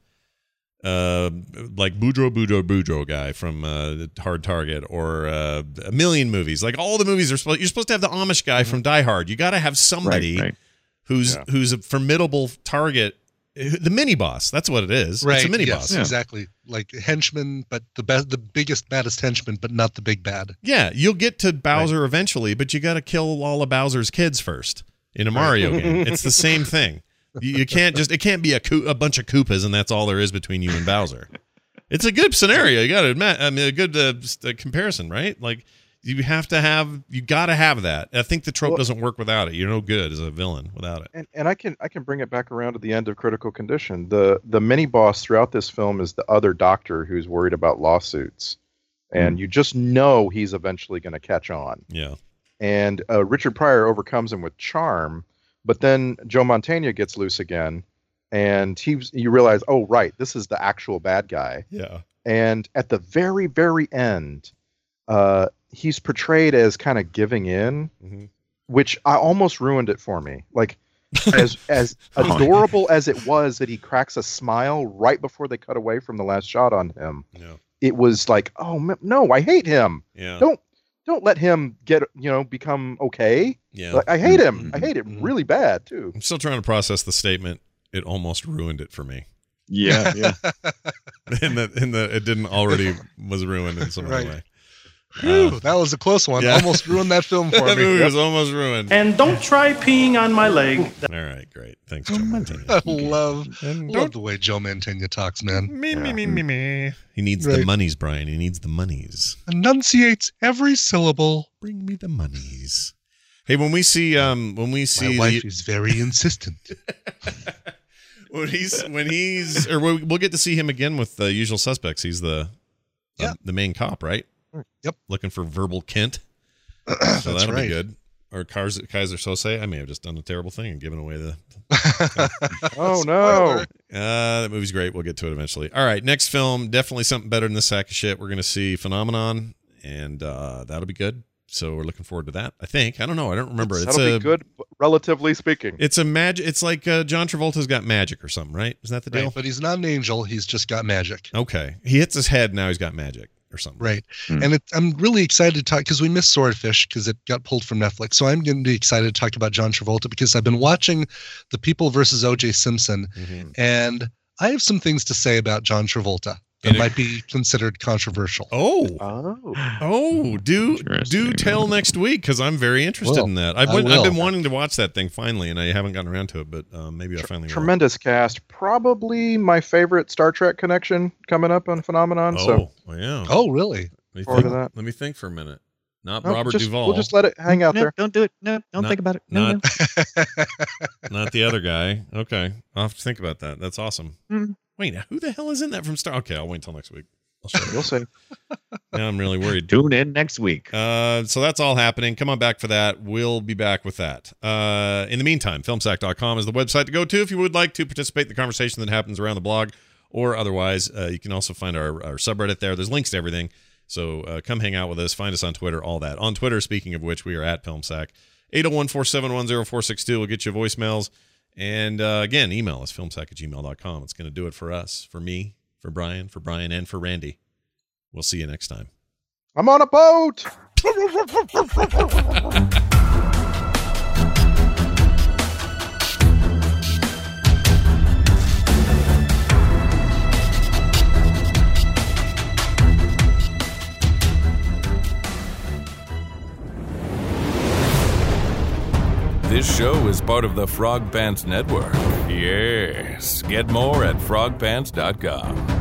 like Boudreaux guy from Hard Target, or a million movies. Like all the movies you're supposed to have the Amish guy from Die Hard. You got to have somebody who's a formidable target. The mini boss. That's what it is. Right. It's a mini yes, boss. Exactly. Like henchman, but the biggest, baddest henchman, but not the big bad. Yeah, you'll get to Bowser eventually, but you got to kill all of Bowser's kids first in a Mario game. It's the same thing. You can't just, it can't be a bunch of Koopas and that's all there is between you and Bowser. It's a good scenario. You got to admit, I mean, a good comparison, right? Like you got to have that. I think the trope doesn't work without it. You're no good as a villain without it. And I can bring it back around to the end of Critical Condition. The mini boss throughout this film is the other doctor who's worried about lawsuits, and you just know he's eventually going to catch on. Yeah. And Richard Pryor overcomes him with charm, but then Joe Mantegna gets loose again, and you realize, oh right, this is the actual bad guy. Yeah. And at the very, very end, he's portrayed as kind of giving in, which I almost ruined it for me. Like, as adorable as it was that he cracks a smile right before they cut away from the last shot on him, it was like, oh no, I hate him. Yeah. Don't let him become okay. Yeah. Like, I hate him. I hate it really bad too. I'm still trying to process the statement. It almost ruined it for me. Yeah. in that it didn't already was ruined in some other way. Whew, that was a close one. Yeah. Almost ruined that film for me. That movie was almost ruined. And don't try peeing on my leg. All right, great. Thanks, Joe Mantegna. I love the way Joe Mantegna talks, man. Me. He needs the monies, Brian. He needs the monies. Enunciates every syllable. Bring me the monies. Hey, when we see my wife is very insistent. we'll get to see him again with the Usual Suspects. He's the main cop, right? Yep. Looking for verbal Kent. So that'll be good. Or Kaiser Sose. I may have just done a terrible thing and given away the. Oh no! That movie's great. We'll get to it eventually. All right, next film, definitely something better than this sack of shit. We're gonna see Phenomenon, and that'll be good. So we're looking forward to that. I think. I don't know. I don't remember. That'll be good, relatively speaking. It's a magic. It's like John Travolta's got magic or something, right? Is that the deal? Right, but he's not an angel. He's just got magic. Okay. He hits his head. Now he's got magic or something. Right. And I'm really excited to talk because we missed Swordfish because it got pulled from Netflix. So I'm going to be excited to talk about John Travolta because I've been watching The People versus O.J. Simpson, and I have some things to say about John Travolta that might be considered controversial. Do tell next week because I'm very interested in that. I've been wanting to watch that thing finally, and I haven't gotten around to it, but maybe I finally will. Tremendous cast. Probably my favorite Star Trek connection coming up on Phenomenon. Oh, really? Let me think for a minute. Not Robert Duvall. We'll just let it hang out there. Don't do it. No, don't think about it. No. Not the other guy. Okay. I'll have to think about that. That's awesome. Wait, now who the hell is in that from Star? Okay, I'll wait until next week. I'll show you. We'll see. Now I'm really worried. Tune in next week. So that's all happening. Come on back for that. We'll be back with that. In the meantime, filmsack.com is the website to go to if you would like to participate in the conversation that happens around the blog or otherwise. You can also find our subreddit there. There's links to everything. So come hang out with us. Find us on Twitter, all that. On Twitter, speaking of which, we are at FilmSack. 801-471-0462 will get you voicemails. And again, email us, filmsack@gmail.com. It's going to do it for us, for me, for Brian, and for Randy. We'll see you next time. I'm on a boat! This show is part of the Frog Pants Network. Yes. Get more at frogpants.com.